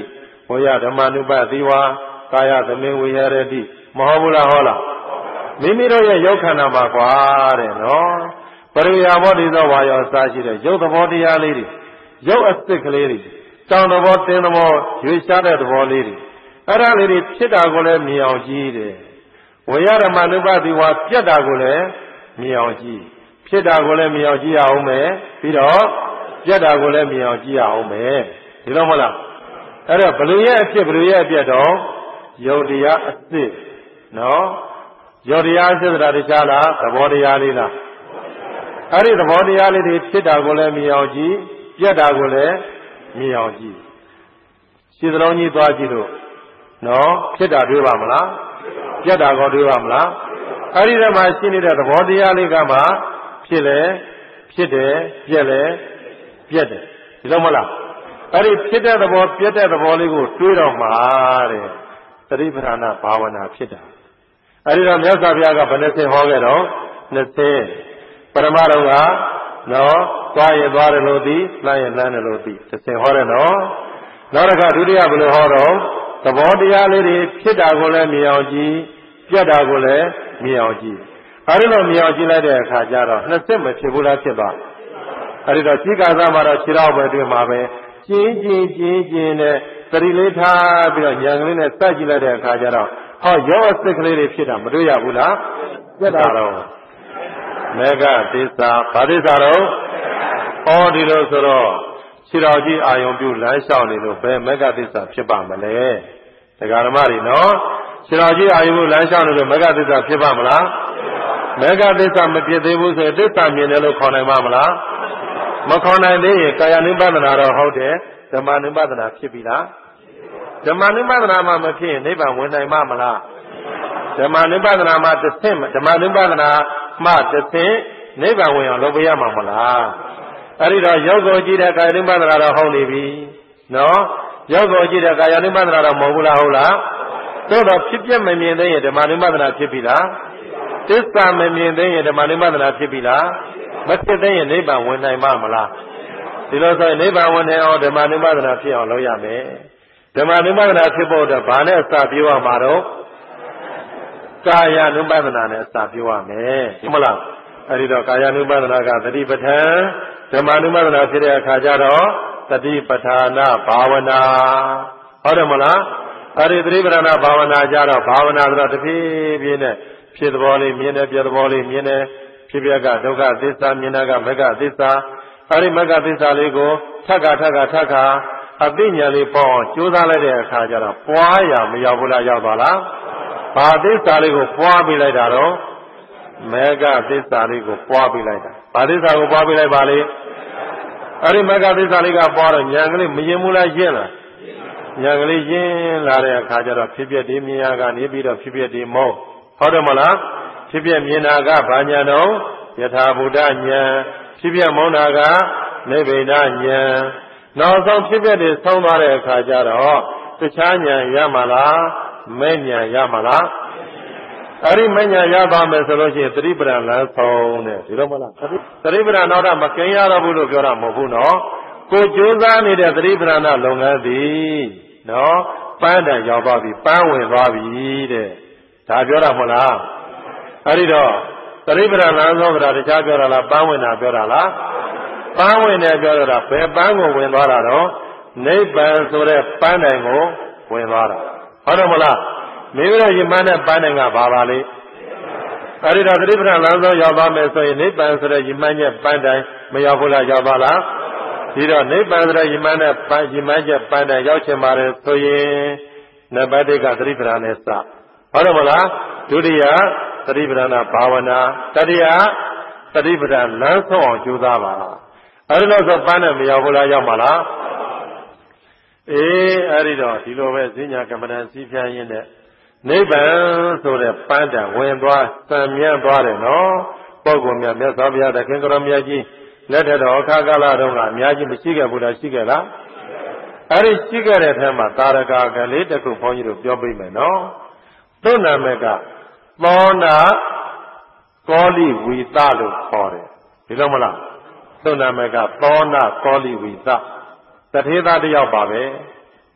ဝေယဓမ္မနုပတိဝါကာယသမင်ဝိဟရတိမဟုတ်ဘူးလားဟောလားမိမိတို့ရဲ့ရုပ်ခန္ဓာမှာကွာတဲ့နော်ပရိယာဘောဓိသောဝါယောအစရှိတဲ့ရုပ်သဘောတရားလေးတွေရုပ်အစစ်ကလေးတွေတောင်သဘောတင်းသဘောရွေရှားတဲ့သဘောလေးတွေအဲ့ဒါလေးတွေဖြစ်တာကိုလည်းမြင်အောင်ကြည့်တယ်ဝေယဓမ္မနုပတိဝါပြတ်တာကိုလည်းမြင်အောင်ကြည့်ဖြစ်တာကိုလည်းမြင်အောင်ကြည့်ရအောင်မယ်ပြီးတော့ပြတ်တာကိုလည်းမြင်အောင်ကြည့်ရအောင်မယ်ဒီလိုမဟုတ်လားအဲ့တော့ဘလူရဲ့အဖြစ်ဘလူရဲ့အပြတ်တော့ယုတ်တရားအစစ်နော်ယုတ်တရားအစစ်ဆိုတာတခြားလားသဘောတရားလေးလားအဲ့ဒီသဘောတရားလေးတွေဖြစ်တာကိုလည်းမြင်အောင်ကြည့်ပြတ်တာကိုလည်းမြင်အောင်ကြည့်ရှင်းသလုံးကြီးသွားကြည့်လို့နော်ဖြစ်တာတွေ့ပါမလားပြတ်တာကိုတွေ့ပါမလားအဲ့ဒီထဲမှာရှင်းနေတဲ့သဘောတရားလေးကမှဖြစ်လေဖြစ်တယ်ပြက်လေပြက်တယ်ဒီလိုမဟုတ်လားအဲ့ဒီဖြစ်တဲ့သဘောပြက်တဲ့သဘောလေးကိုတွေးတော့မှာတဲ့သတိပဋ္ဌာန်ဘာဝနာဖြစ်တာအဲ့ဒီတော့မြတ်စွာဘုရားကဘယ်နှဆင့်ဟောခဲ့တော့20ပရမတော်ကနော်သွားရင်သွားတယ်လို့သိလှမ်းရင်လှမ်းတယ်လို့သိတစ်ဆင့်ဟောတယ်နော်နောက်တစ်ခါဒုတိယဘယ်လိုဟောတော့သဘောတရားလေးတွေဖြစ်တာကိုလည်းမြင်အောင်ကြည့်ပြတ်တာကိုလည်းမြင်အောင်ကြည့်အဲဒီလိုမြင်အောင်ကြည့်လိုက်တဲ့အခါကျတော့20မဖြစ်ဘူးလားဖြစ်သွားအဲဒီတော့စိက္ခာသမှာတော့ခြေတော်ပဲတွေ့မှာပဲကျင်းနဲ့သတိလေးထားပြီးတော့ဉာဏ်ကလေးနဲ့စကြည့်လိုက်တဲ့အခါကျတော့ဟောရောအစစ်ကလေးတွေဖြစ်တာမတွေ့ရဘူးလားပြတ်တာတော့မေဃသစ္စာဘာသစ္စာတော့ဟောဒီလိုဆိုတော့ခြေတော်ကြီးအာယုံပြုလမ်းလျှောက်နေလို့ဘယ်မေဃသစ္စာဖြစ်ပါမလဲတရားဓမ္မတွေနော်ခြေတော်ကြီးအာယုံပြုလမ်းလျှောက်နေလို့မေဃသစ္စာဖြစ်ပါမလားမေဃသစ္စာမဖြစ်သေးဘူးဆိုရင်သစ္စာမြင်တယ်လို့ခေါ်နိုင်ပါမလားမခေါ်နိုင်သေးရင်ကာယ ानु ပဒနာတော့ဟုတ်တယ်ဓမ္မ ानु ပဒနာဖြစ်ပြီလားဓမ္မ ानु ပဒနာမှမဖြစ်ရင်နိဗ္ဗာန်ဝင်နိုင်မှာမလားဓမ္မ ानु ပဒနာမှတစ်ဆင့်ဓမ္မ ानु ပဒနာမှတစ်ဆင့်နိဗ္ဗာန်ဝင်အောင်လုပ်ပေးရမှာမလားအဲ့ဒီတော့ရုပ်ကိုကြည့်တဲ့ကာယ ानु ပဒနာတော့ဟုတ်နေပြီနော်ရုပ်ကိုကြည့်တဲ့ကာယ ानु ပဒနာတော့မဟုတ်ဘူးလားဟုတ်လားသို့တော့ဖြစ်ပြမမြင်သေးရင်ဓမ္မ ानु ပဒနာဖြစ်ပြီလားသစ္စာမမြင်သေးရင်ဓမ္မ ानु ပဒနာဖြစ်ပြီလားမဖြစ်သေးရင်နိဗ္ဗာန်ဝင်နိုင်မှာမလားဒီလိုဆိုရင်နိဗ္ဗာန်ဝင်နိုင်အောင်ဓမ္မ ानु ပဒနာဖြစ်အောင်လုပ်ရမယ်ဓမ္မ ानु ပဒနာဖြစ်ဖို့အတွက်ဘာနဲ့အစပြောရမှာတော့ကာယ ानु ပဒနာနဲ့အစပြောရမယ်ဟုတ်မလားအဲဒီတော့ကာယ ानु ပဒနာကသတိပဋ္ဌာန်ဓမ္မ ानु ပဒနာဖြစ်တဲ့အခါကျတော့သတိပဋ္ဌာနာဘာဝနာဟုတ်တယ်မလားအဲဒီသတိပဋ္ဌာနာဘာဝနာကြတော့ဘာဝနာဆိုတော့တဖြည်းဖြည်းနဲ့ဖြစ်သဘောလေးမြင်တယ်ပြသဘောလေးမြင်တယ်ဖြစ်ပြကဒုက္ခသစ္စာမြင်တာကမဂ္ဂသစ္စာအဲဒီမဂ္ဂသစ္စာလေးကိုထပ်ခါအသိဉာဏ်လေးပေါအောင်ကြိုးစားလိုက်တဲ့အခါကျတော့ပွားရမရောက်ဘူးလားရောက်ပါလားဘာသစ္စာလေးကိုပွားပြီးလိုက်တာတော့မဂ္ဂသစ္စာလေးကိုပွားပြီးလိုက်တာဘာသစ္စာကိုပွားပြီးလိုက်ပါလေအဲဒီမဂ္ဂသစ္စာလေးကပွားတော့ဉာဏ်ကလေးမရင်ဘူးလားရှင်းလားဉာဏ်ကလေးရှင်းလာတဲ့အခါကျတော့ဖြစ်ပြဒီမြင်ရကနေပြီးတော့ဖြစ်ပြဒီမောဟုတ်တယ်မလားဖြစ်ပြမြင်တာကဘာညာတော့ယထာဘုဒ္ဓဉာဏ်ဖြစ်ပြမောနာကနိဗ္ဗိဒဉာဏ်နောက်ဆုံးဖြစ်ပြတွေဆုံးသွားတဲ့အခါကျတော့တခြားဉာဏ်ရမှာလားမဲ့ဉာဏ်ရမှာလားအဲ့ဒီမဲ့ဉာဏ်ရပါမယ်ဆိုလို့ရှိရင်သတိပဋ္ဌာန်လမ်းဆုံးတဲ့ဒီလိုမလားသတိပဋ္ဌာန်တော့မကင်းရတော့ဘူးလို့ပြောတာမဟုတ်ဘူးနော်ကိုကြိုးစားနေတဲ့သတိပဋ္ဌာန်လုပ်ငန်းသည်နော်ပန်းတန်ရောက်သွားပြီပန်းဝင်သွားပြီတဲ့ဒါပြောတာမဟုတ်လားအဲ့ဒီတော့သတိပဋ္ဌာန်လမ်းဆုံးဆိုတာတခြားပြောတာလားပန်းဝင်တာပြောတာလားပန်းဝင်တယ်ပြောတာဘယ်ပန်းကိုဝင်သွားတာတော့နိဗ္ဗာန်ဆိုတဲ့ပန်းတိုင်ကိုဝင်သွားတာဟုတ်တယ်မလားမိမိတို့ယမန်းတဲ့ပန်းတိုင်ကဘာပါလဲအဲ့ဒီတော့သတိပဋ္ဌာန်လမ်းဆုံးရောက်သွားမယ်ဆိုရင်နိဗ္ဗာန်ဆိုတဲ့ယမန်းရဲ့ပန်းတိုင်မရောက်ဘူးလားရောက်ပါလားဒီတော့နိဗ္ဗာန်ဆိုတဲ့ယမန်းတဲ့ပန်းယမန်းရဲ့ပန်းတိုင်ရောက်ချင်ပါတယ်ဆိုရင်နံပါတ်1ကသတိပဋ္ဌာန်နဲ့စဟုတ်တယ်မလားဒုတိယသတိပဋ္ဌာန်ဘာဝနာတတိယသတိပဋ္ဌာန်လမ်းဆုံးအောင်ကြိုးစားပါအဲဒီလိုဆိုပန်းနဲ့မရောက်ဘူးလားရောက်မှာလားအဲဒီတော့ဒီလိုပဲဈဉ္ညာကမ္မဋ္ဌာန်းစီးပြရင်းနဲ့နိဗ္ဗာန်ဆိုတဲ့ပန်းတန်ဝင်သွားစံမြန်းသွားတယ်နော်ပုဂ္ဂိုလ်များမြတ်စွာဘုရားသခင်ကိုရောမြတ်ကြီးလက်ထက်တော်အခါကာလတုန်းကအများကြီးမရှိခဲ့ဘူးလားရှိခဲ့လားအဲဒီရှိခဲ့တဲ့အထက်မှာတာရကကလေးတစ်ခုဘုန်းကြီးတို့ပြောပြမယ်နော်သူ့နာမည်ကသောနာကောလိဝီသလို့ခေါ်တယ်ဒီလိုမလားသူ့နာမည်ကသောနာကောလိဝီသတထေသားတစ်ယောက်ပါပဲ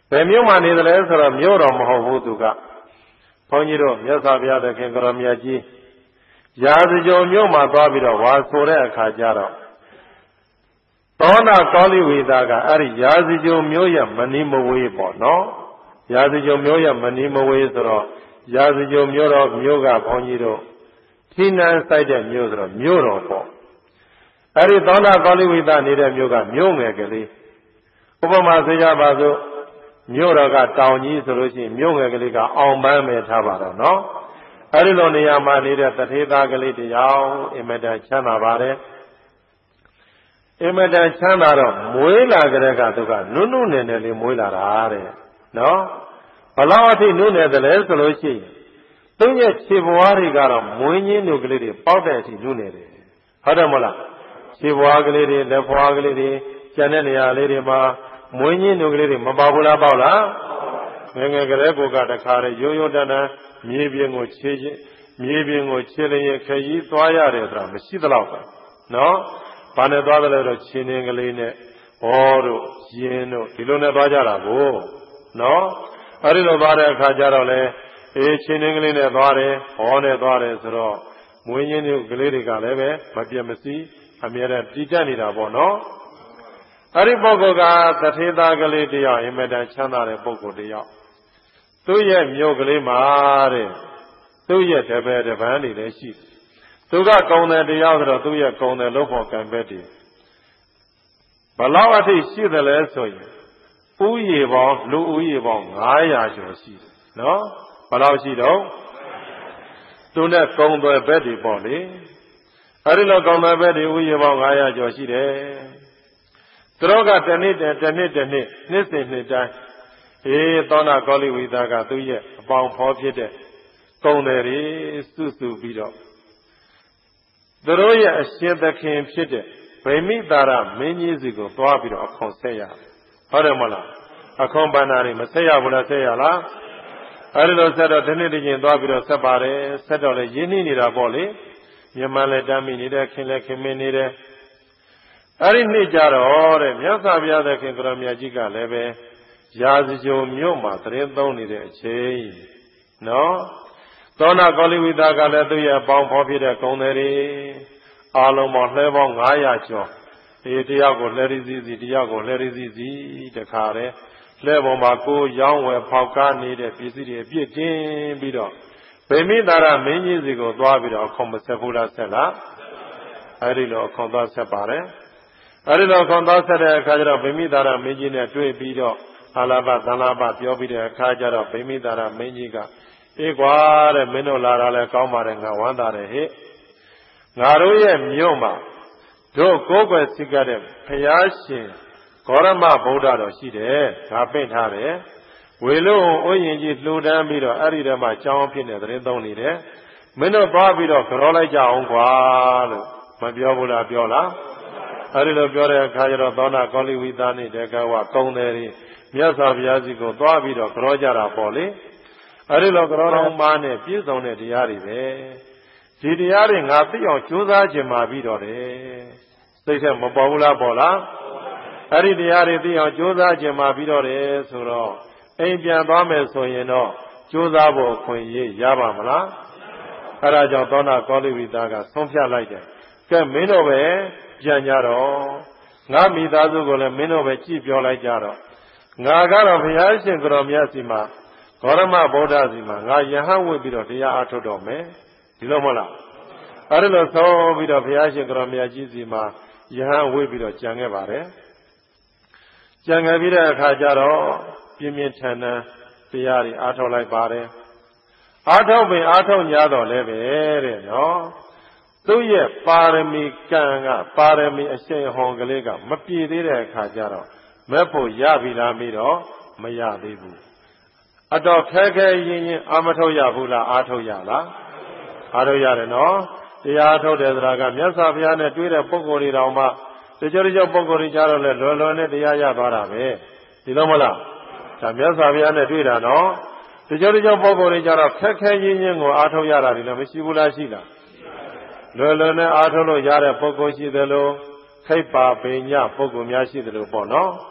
ဘယ်မြို့မှာနေတယ်လဲဆိုတော့မြို့တော်မဟုတ်ဘူးသူကဘုန်းကြီးတို့မြတ်စွာဘုရားသခင်ကိုရောမြတ်ကြီးရာဇဂိုမြို့မှာသွားပြီးတော့ဝါဆိုတဲ့အခါကျတော့သောနာကောလိဝေဒကအဲ့ဒီရာဇဂိုမြို့ရဲ့မနီးမဝေးပေါ့နော်ရာဇဂိုမြို့ရဲ့မနီးမဝေးဆိုတော့ရာဇဂိုမြို့တော်မြို့ကဘုန်းကြီးတို့ထိနန်းဆိုင်တဲ့မြို့ဆိုတော့မြို့တော်ပေါ့အဲ့ဒီသောနာကောလိဝေဒနေတဲ့မြို့ကမြို့ငယ်ကလေးဥပမာဆိုရပါစို့မြို့တော်ကတောင်ကြီးဆိုလို့ရှိရင်မြို့ငယ်ကလေးကအောင်ပန်းပဲထားပါတော့နော်အဲ့ဒီလိုနေရာမှာနေတဲ့တထေသားကလေးတယောက်အင်မတန်ချမ်းသာပါတယ်အင်မတန်ချမ်းသာတော့မွေးလာကြတဲ့ကသူကနုနုနယ်နယ်လေးမွေးလာတာတဲ့နော်ဘလောက်အထိနုနယ်တယ်လဲဆိုလို့ရှိရင်သူ့ရဲ့ခြေဘွားတွေကတော့မွေးညင်းတို့ကလေးတွေပေါက်တဲ့အထိနုနယ်တယ်ဟုတ်တယ်မဟုတ်လားခြေဘွားကလေးတွေလက်ဘွားကလေးတွေကျန်တဲ့နေရာလေးတွေမှာမွေးညင်းတို့ကလေးတွေမပေါက်ဘူးလားပေါက်လားငယ်ငယ်ကလေးကိုကတခါလေရိုးရိုးတန်းတန်းမြေပြင်ကိုခြေချင်းမြေပြင်ကိုခြေလျင်ခရီးသွားရတယ်ဆိုတာမရှိသလောက်ပဲနော်ဘာနဲ့သွားတယ်လဲတော့ခြေနှင်းကလေးနဲ့ဘောတို့ရင်းတို့ဒီလိုနဲ့သွားကြတာကိုနော်အဲ့ဒီလိုသွားတဲ့အခါကျတော့လေခြေနှင်းကလေးနဲ့သွားတယ်ဘောနဲ့သွားတယ်ဆိုတော့မွေးရင်းတို့ကလေးတွေကလည်းပဲမပြတ်မစီးအမြဲတမ်းတည်တတ်နေတာပေါ့နော်အဲ့ဒီပုဂ္ဂိုလ်ကတထေသားကလေးတယောက်အင်မတန်ချမ်းသာတဲ့ပုဂ္ဂိုလ်တယောက်သူ့ရဲ့မြို့ကလေးမှာတဲ့သူ့ရဲ့တပည့်တပန်းတွေလည်းရှိတယ်သူကကုံတယ်တရားဆိုတော့သူ့ရဲ့ကုံတယ်လို့ဖို့ကံပဲတည်းဘလောက်အထိရှိတယ်လဲဆိုရင်ဥယျာဉ်ပေါင်းလူဥယျာဉ်ပေါင်း900ကျော်ရှိတယ်နော်ဘလောက်ရှိတော့သူနဲ့ကုံတယ်ဘက်တွေပေါ့လေအဲဒီလိုကုံတယ်ဘက်တွေဥယျာဉ်ပေါင်း900ကျော်ရှိတယ်သူတို့ကတစ်နှစ်စဉ်နှစ်တိုင်းသောနာကောလိဝိသကသူ့ရဲ့အပေါင်းဖော်ဖြစ်တဲ့ကုံတယ်တွေစုပြီးတော့သူတို့ရဲ့အရှင်သခင်ဖြစ်တဲ့ဗိမိတာရမင်းကြီးစီကိုသွားပြီးတော့အခွန်ဆက်ရတယ်ဟုတ်တယ်မဟုတ်လားအခွန်ပန်းနာတွေမဆက်ရဘူးလားဆက်ရလားအဲဒီလိုဆက်တော့ဒီနေ့ဒီချိန်သွားပြီးတော့ဆက်ပါတယ်ဆက်တော့လေရင်းနှီးနေတာပေါ့လေမြန်မာလည်းတမ်းမိနေတယ်ခင်လည်းခင်မင်းနေတယ်အဲဒီနေ့ကြတော့တဲ့မြတ်စွာဘုရားသခင်ကိုရမြတ်ကြီးကလည်းပဲရာဇဂိုမြို့မှာသတင်းသုံးနေတဲ့အချိန်နော်သောနာကောလိဝိသကလည်းသူ့ရဲ့အပေါင်းဖော်ဖြစ်တဲ့ဂုဏ်တွေအားလုံးပေါင်းလှဲပေါင်း900ကျော်တယောက်ကိုလှဲရီစီတယောက်ကိုလှဲရီစီတခါတည်းလှဲပေါ်မှာကိုရောင်းဝယ်ဖောက်ကားနေတဲ့ပစ္စည်းတွေအပြည့်တင်ပြီးတော့ဗိမိတာရမင်းကြီးစီကိုသွားပြီးတော့အခွန်မဆက်ဘူးလားဆက်လားအဲဒီလိုအခွန်သွားဆက်ပါတယ်အဲဒီလိုအခွန်သွားဆက်တဲ့အခါကျတော့ဗိမိတာရမင်းကြီးနဲ့တွေ့ပြီးတော့အာလာဘသံလာဘပြောပြီးတဲ့အခါကျတော့ဗိမိတာရမင်းကြီးကအေးကွာတဲ့မင်းတို့လာတာလဲကောင်းပါတယ်ငါဝမ်းသာတယ်ဟဲ့ငါတို့ရဲ့မြို့မှာတို့ကိုးကွယ်စိတ်ကတဲ့ဘုရားရှင်ဂေါရမဗုဒ္ဓတော်ရှိတယ်ငါပင့်ထားတယ်ဝေလို့ဥယျာဉ်ကြီးလှူဒန်းပြီးတော့အဲ့ဒီထဲမှာကြောင်းဖြစ်နေသတင်းသုံးနေတယ်မင်းတို့သွားပြီးတော့ကြောလိုက်ကြအောင်ကွာလို့မပြောဘူးလားပြောလားအဲ့ဒီလိုပြောတဲ့အခါကျတော့သောနာကောလိဝိသနဲ့တကဝကုံတယ်မြတ်စွာဘုရားစီကိုသွားပြီးတော့ကြောကြတာပေါ့လေအဲ့ဒီလိုကြောတော်မှာနဲ့ပြည့်စုံတဲ့တရားတွေပဲဒီတရားတွေငါသိအောင်ကြိုးစားခြင်းမှာပြီးတော့တယ်စိတ်ထဲမပေါ်ဘူးလားပေါ်လားအဲ့ဒီတရားတွေသိအောင်ကြိုးစားခြင်းမှာပြီးတော့တယ်ဆိုတော့အိမ်ပြန်သွားမယ်ဆိုရင်တော့ကြိုးစားဖို့အခွင့်အရေးရပါမလားအဲ့ဒါကြောင့်သောနာကောလိဝိသကဆုံးဖြတ်လိုက်တယ်ကဲမင်းတို့ပဲပြန်ကြတော့ငါမိသားစုကိုလည်းမင်းတို့ပဲကြည့်ပြောလိုက်ကြတော့ငါကတော့ဘုရားရှင်ကိုရောမြတ်စီမှာဂေါရမဗုဒ္ဓစီမှာငါယဟန်ဝိပြီးတော့တရားအားထုတ်တော်မယ်ဒီလိုမဟုတ်လားအဲ့ဒါလို့ဆုံးပြီးတော့ဘုရားရှင်ကိုရောမြတ်ကြီးစီမှာယဟန်ဝိပြီးတော့ကြံခဲ့ပါတယ်ကြံခဲ့ပြီးတဲ့အခါကျတော့ပြင်းပြင်းထန်ထန်တရားတွေအားထုတ်လိုက်ပါတယ်အားထုတ်ပင်အားထုတ်냐တော့လည်းပဲတဲ့နော်သူ့ရဲ့ပါရမီကံကပါရမီအရှိန်ဟောင်းကလေးကမပြည့်သေးတဲ့အခါကျတော့မဲ့ဖို့ရပြီလားပြီးတော့မရသေးဘူးအတော်ခဲခဲရင်ရင်အာမထုတ်ရဘူးလားအားထုတ်ရလားအားထုတ်ရတယ်နော်တရားထုတ်တယ်ဆိုတာကမြတ်စွာဘုရားနဲ့တွေ့တဲ့ပုဂ္ဂိုလ်တွေတောင်မှတချို့ပုဂ္ဂိုလ်တွေကြတော့လေလွယ်လွယ်နဲ့တရားရသွားတာပဲဒီလိုမလားဒါမြတ်စွာဘုရားနဲ့တွေ့တာနော်တချို့ပုဂ္ဂိုလ်တွေကြတော့ခက်ခဲရင်ရင်ကိုအားထုတ်ရတာဒီလိုမရှိဘူးလားရှိလားလွယ်လွယ်နဲ့အားထုတ်လို့ရတဲ့ပုဂ္ဂိုလ်ရှိသလိုခိပ္ပါပညာပုဂ္ဂိုလ်များရှိသလိုပေါ့နော်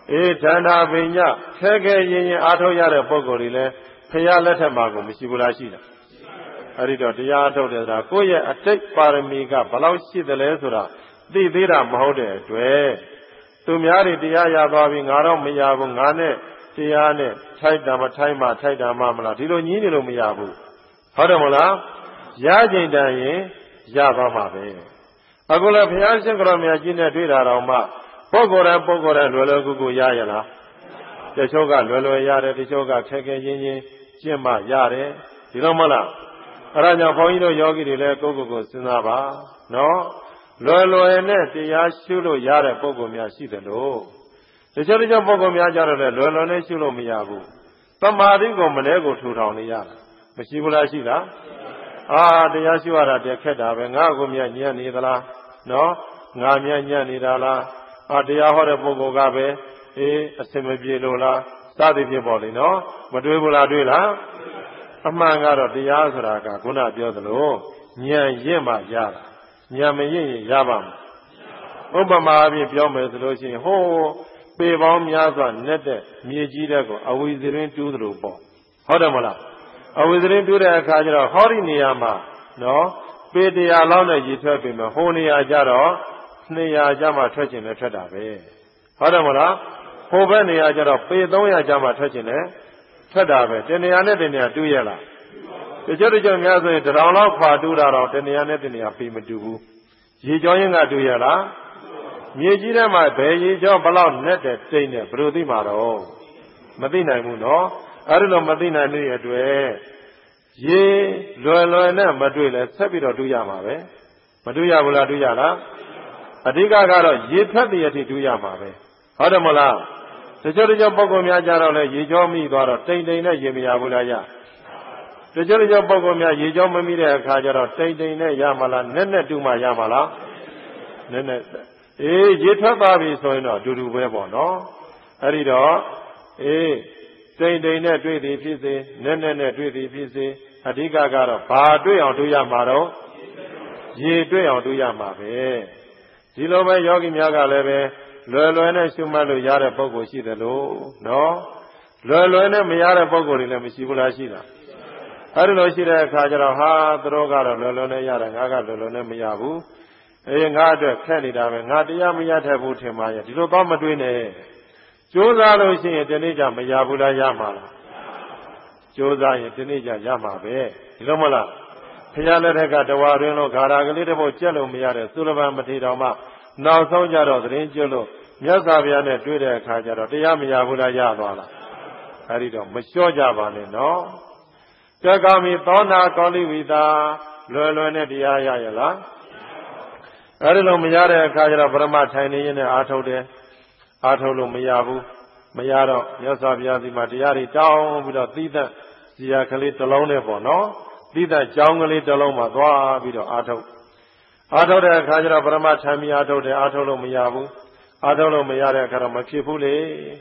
ဌာနာပညာခဲခဲရင်ရင်အားထုတ်ရတဲ့ပုဂ္ဂိုလ်တွေလည်းဖရာလက်ထက်မှာကိုမရှိဘူးလားရှိတာအဲ့ဒီတော့တရားအထုတ်တယ်ဆိုတာကိုယ့်ရဲ့အတိတ်ပါရမီကဘယ်လောက်ရှိသလဲဆိုတာသိသေးတာမဟုတ်တဲ့အတွက်သူများတွေတရားရသွားပြီငါတော့မရဘူးငါနဲ့တရားနဲ့ထိုက်တာမထိုက်မှထိုက်တာမှမလားဒီလိုညည်းနေလို့မရဘူးဟုတ်တယ်မလားရချိန်တန်ရင်ရသွားမှာပဲအခုလည်းဘုရားရှင်ကတော်မြတ်ကြီးနဲ့တွေ့တာတော့မှပုဂ္ဂိုလ်တိုင်းလွယ်လွယ်ကူကူရရလားတချို့ကလွယ်လွယ်ရတယ်တချို့ကခက်ခဲရင်းချင်းကျင့်မှရတယ်ဒီလိုမလားအဲ့ဒါကြောင့်ဘုန်းကြီးတို့ယောဂီတွေလည်းကိုယ့်ကိုယ်စဉ်းစားပါနော်လွယ်လွယ်နဲ့တရားရှုလို့ရတဲ့ပုဂ္ဂိုလ်များရှိတယ်လို့တချို့ပုဂ္ဂိုလ်များကြတော့လည်းလွယ်လွယ်နဲ့ရှုလို့မရဘူးသမာဓိကိုမလဲကိုထူထောင်နေရတာမရှိဘူးလားရှိလားတရားရှုရတာတည်းခက်တာပဲငါ့ကိုမြတ်ညံ့နေသလားနော်ငါမြတ်ညံ့နေတာလားတရားဟောတဲ့ပုဂ္ဂိုလ်ကပဲအစင်မပြေလို့လားစသည်ဖြင့်ပေါ့လေနော်မတွေးဘူးလားတွေးလားအမှန်ကတော့တရားဆိုတာကခုနပြောသလိုဉာဏ်ရင့်မှရတာဉာဏ်မရင့်ရင်ရပါမလားဥပမာအပြင်ပြောမယ်ဆိုလို့ရှိရင်ဟိုးပေပေါင်းများစွာနဲ့တဲ့မြေကြီးတဲ့ကိုအဝီစရင်းတူးသလိုပေါ့ဟုတ်တယ်မလားအဝီစရင်းတူးတဲ့အခါကျတော့ဟောဒီနေရာမှာနော်ပေ100လောက်နဲ့ရည်ထွက်ပြီမယ်ဟိုနေရာကျတော့200ကျမှထွက်ခြင်းနဲ့ထွက်တာပဲဟုတ်တယ်မလားဟိုဘက်နေရာကျတော့ပေ300ကျမှထွက်ခြင်းနဲ့ထွက်တာပဲတနေရာနဲ့တနေရာတူးရလားတချို့များဆိုရင်1,000လောက်ခွာတူးတာတော့တနေရာနဲ့တနေရာပေမတူဘူးရေကြောရင်းကတူးရလားမြေကြီးထဲမှာဘယ်ရေကြောဘလောက်နဲ့တဲ့တိတ်နဲ့ဘယ်လိုသိမှာတော့မသိနိုင်ဘူးနော်အဲ့လိုမသိနိုင်တဲ့အတွက်ရေလွယ်လွယ်နဲ့မတွေ့လဲဆက်ပြီးတော့တူးရမှာပဲမတူးရဘူးလားတူးရလားအဓိကကတော့ရေဖက်တဲ့အထိတူးရမှာပဲဟုတ်တယ်မလားတချို့ပုဂ္ဂိုလ်များကြတော့လေရေကြောမိသွားတော့တိမ်တိမ်နဲ့ရေမရဘူးလားရတချို့ပုဂ္ဂိုလ်များရေကြောမမိတဲ့အခါကျတော့တိမ်တိမ်နဲ့ရမှာလားနဲ့နဲ့တူးမှရမှာလားနဲ့ရေထွက်သွားပြီဆိုရင်တော့အတူတူပဲပေါ့နော်အဲ့ဒီတော့တိမ်တိမ်နဲ့တွေ့သည်ဖြစ်စေနဲ့နဲ့တွေ့သည်ဖြစ်စေအဓိကကတော့ဘာတွေ့အောင်တွေ့ရမှာတော့ရေတွေ့အောင်တွေ့ရမှာပဲဒီလိုပဲယောဂီများကလည်းပဲလွယ်လွယ်နဲ့ရှုမှတ်လို့ရတဲ့ပုဂ္ဂိုလ်ရှိတယ်လို့နော်လွယ်လွယ်နဲ့မရတဲ့ပုဂ္ဂိုလ်တွေလည်းမရှိဘူးလားရှိတာအဲ့ဒီလိုရှိတဲ့အခါကျတော့သူတို့ကတော့လွယ်လွယ်နဲ့ရတယ်ငါကလွယ်လွယ်နဲ့မရဘူးငါအတွက်ခက်နေတာပဲငါတရားမရတတ်ဘူးထင်ပါရဲ့ဒီလိုတော့မတွေးနဲ့ကြိုးစားလို့ရှိရင်ဒီနေ့ကျမရဘူးလားရမှာလားကြိုးစားရင်ဒီနေ့ကျရမှာပဲဒီလိုမလားဖျားလက်ထက်ကတဝါတွင်လို့ဂါရာကလေးတစ်ပုဒ်ကြက်လို့မရတဲ့သုလဗံမထေတော်မှနောက်ဆုံးကြတော့သတင်းကျွလို့မြတ်စွာဘုရားနဲ့တွေ့တဲ့အခါကျတော့တရားမရဘူးလားရသွားလားအဲဒီတော့မလျှော့ကြပါနဲ့နော်တက္ကမီသောနာကောလိဝိတာလွယ်လွယ်နဲ့တရားရရလားအဲဒီလိုမရတဲ့အခါကျတော့ပရမထိုင်နေရင်လည်းအာထုတ်တယ်အာထုတ်လို့မရဘူးမရတော့မြတ်စွာဘုရားဒီမှာတရားတွေတောင်းပြီးတော့သီးသန့်ဇီယာကလေးတစ်လုံးနဲ့ပေါ့နော်သီးသန့်ကြောင်းကလေးတစ်လုံးမှာသွားပြီးတော့အာထုတ်တဲ့အခါကျတော့ပရမထိုင်ပြီးအာထုတ်တယ်အာထုတ်လို့မရဘူးအာထုတ်လို့မရတဲ့အခါတော့မဖြစ်ဘူးလေ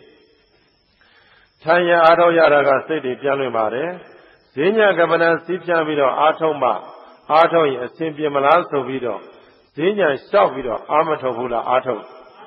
ထိုင်ရအာထုတ်ရတာကစိတ်တွေပြန်လွင်ပါတယ်ဈဉ္ညာကပ္ပဏစီးပြန်ပြီးတော့အာထုတ်မှအာထုတ်ရင်အစဉ်ပြေမလားဆိုပြီးတော့ဈဉ္ညာလျှောက်ပြီးတော့အာမထုတ်ဘူးလားအာထုတ်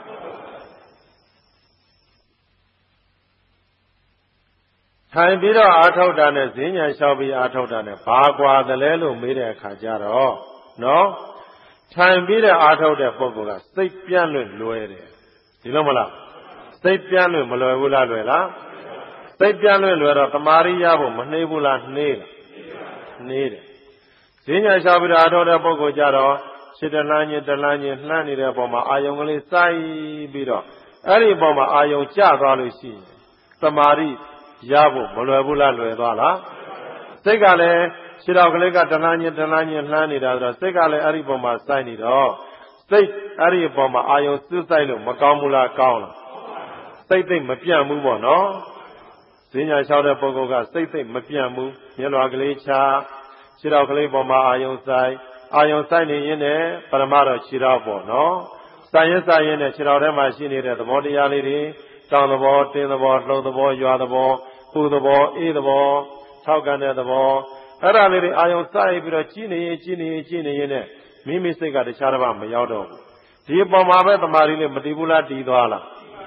ထိုင်ပြီးတော့အာထုတ်တာနဲ့ဈဉ္ညာလျှောက်ပြီးအာထုတ်တာနဲ့ဘာကွာသလဲလို့မေးတဲ့အခါကျတော့နော်ထိုင်ပြီးတဲ့အာထုတ်တဲ့ပုဂ္ဂိုလ်ကစိတ်ပြန့်လွယ်တယ်ဒီလိုမလားစိတ်ပြန့်မလွယ်ဘူးလားလွယ်လားစိတ်ပြန့်လွယ်တော့တမာရိရဖို့မနှေးဘူးလားနှေးတယ်ဈဉ္ညာလျှောက်ပြီးတော့အာထုတ်တဲ့ပုဂ္ဂိုလ်ကြတော့စိတ်တလန်းချင်းလှမ်းနေတဲ့ပုံမှာအာယုံကလေးစိုက်ပြီးတော့အဲ့ဒီပုံမှာအာယုံကျသွားလို့ရှိရင်တမာရိရဖို့မလွယ်ဘူးလားလွယ်သွားလားစိတ်ကလည်းခြေတော်ကလေးကတလန်းချင်းလှမ်းနေတာဆိုတော့စိတ်ကလည်းအဲ့ဒီပုံမှာစိုက်နေတော့စိတ်အဲ့ဒီပုံမှာအာယုံစွတ်စိုက်လို့မကောင်းဘူးလားကောင်းလားစိတ်သိမပြန့်ဘူးပေါ့နော်ဈဉ္ညာလျှောက်တဲ့ပုဂ္ဂိုလ်ကစိတ်သိမပြန့်ဘူးမျက်လွှာကလေးချခြေတော်ကလေးပုံမှာအာယုံစိုက်နေရင်လည်းပရမတော့ခြေတော်ပေါ့နော်စိုက်ရင်နဲ့ခြေတော်ထဲမှာရှိနေတဲ့သဘောတရားလေးတွေတောင်းသဘောတင်းသဘောလှုပ်သဘောရွာသဘောပူသဘောအေးသဘောထောက်ကန်တဲ့သဘောအဲ့ဒါလေးတွေအာယုံစိုက်ပြီးတော့ကြည်နေရင်နဲ့မိမိစိတ်ကတခြားတစ်ပါးမရောက်တော့ဘူးဒီအပေါ်မှာပဲတမာရီလေးမတည်ဘူးလားတည်သွားလား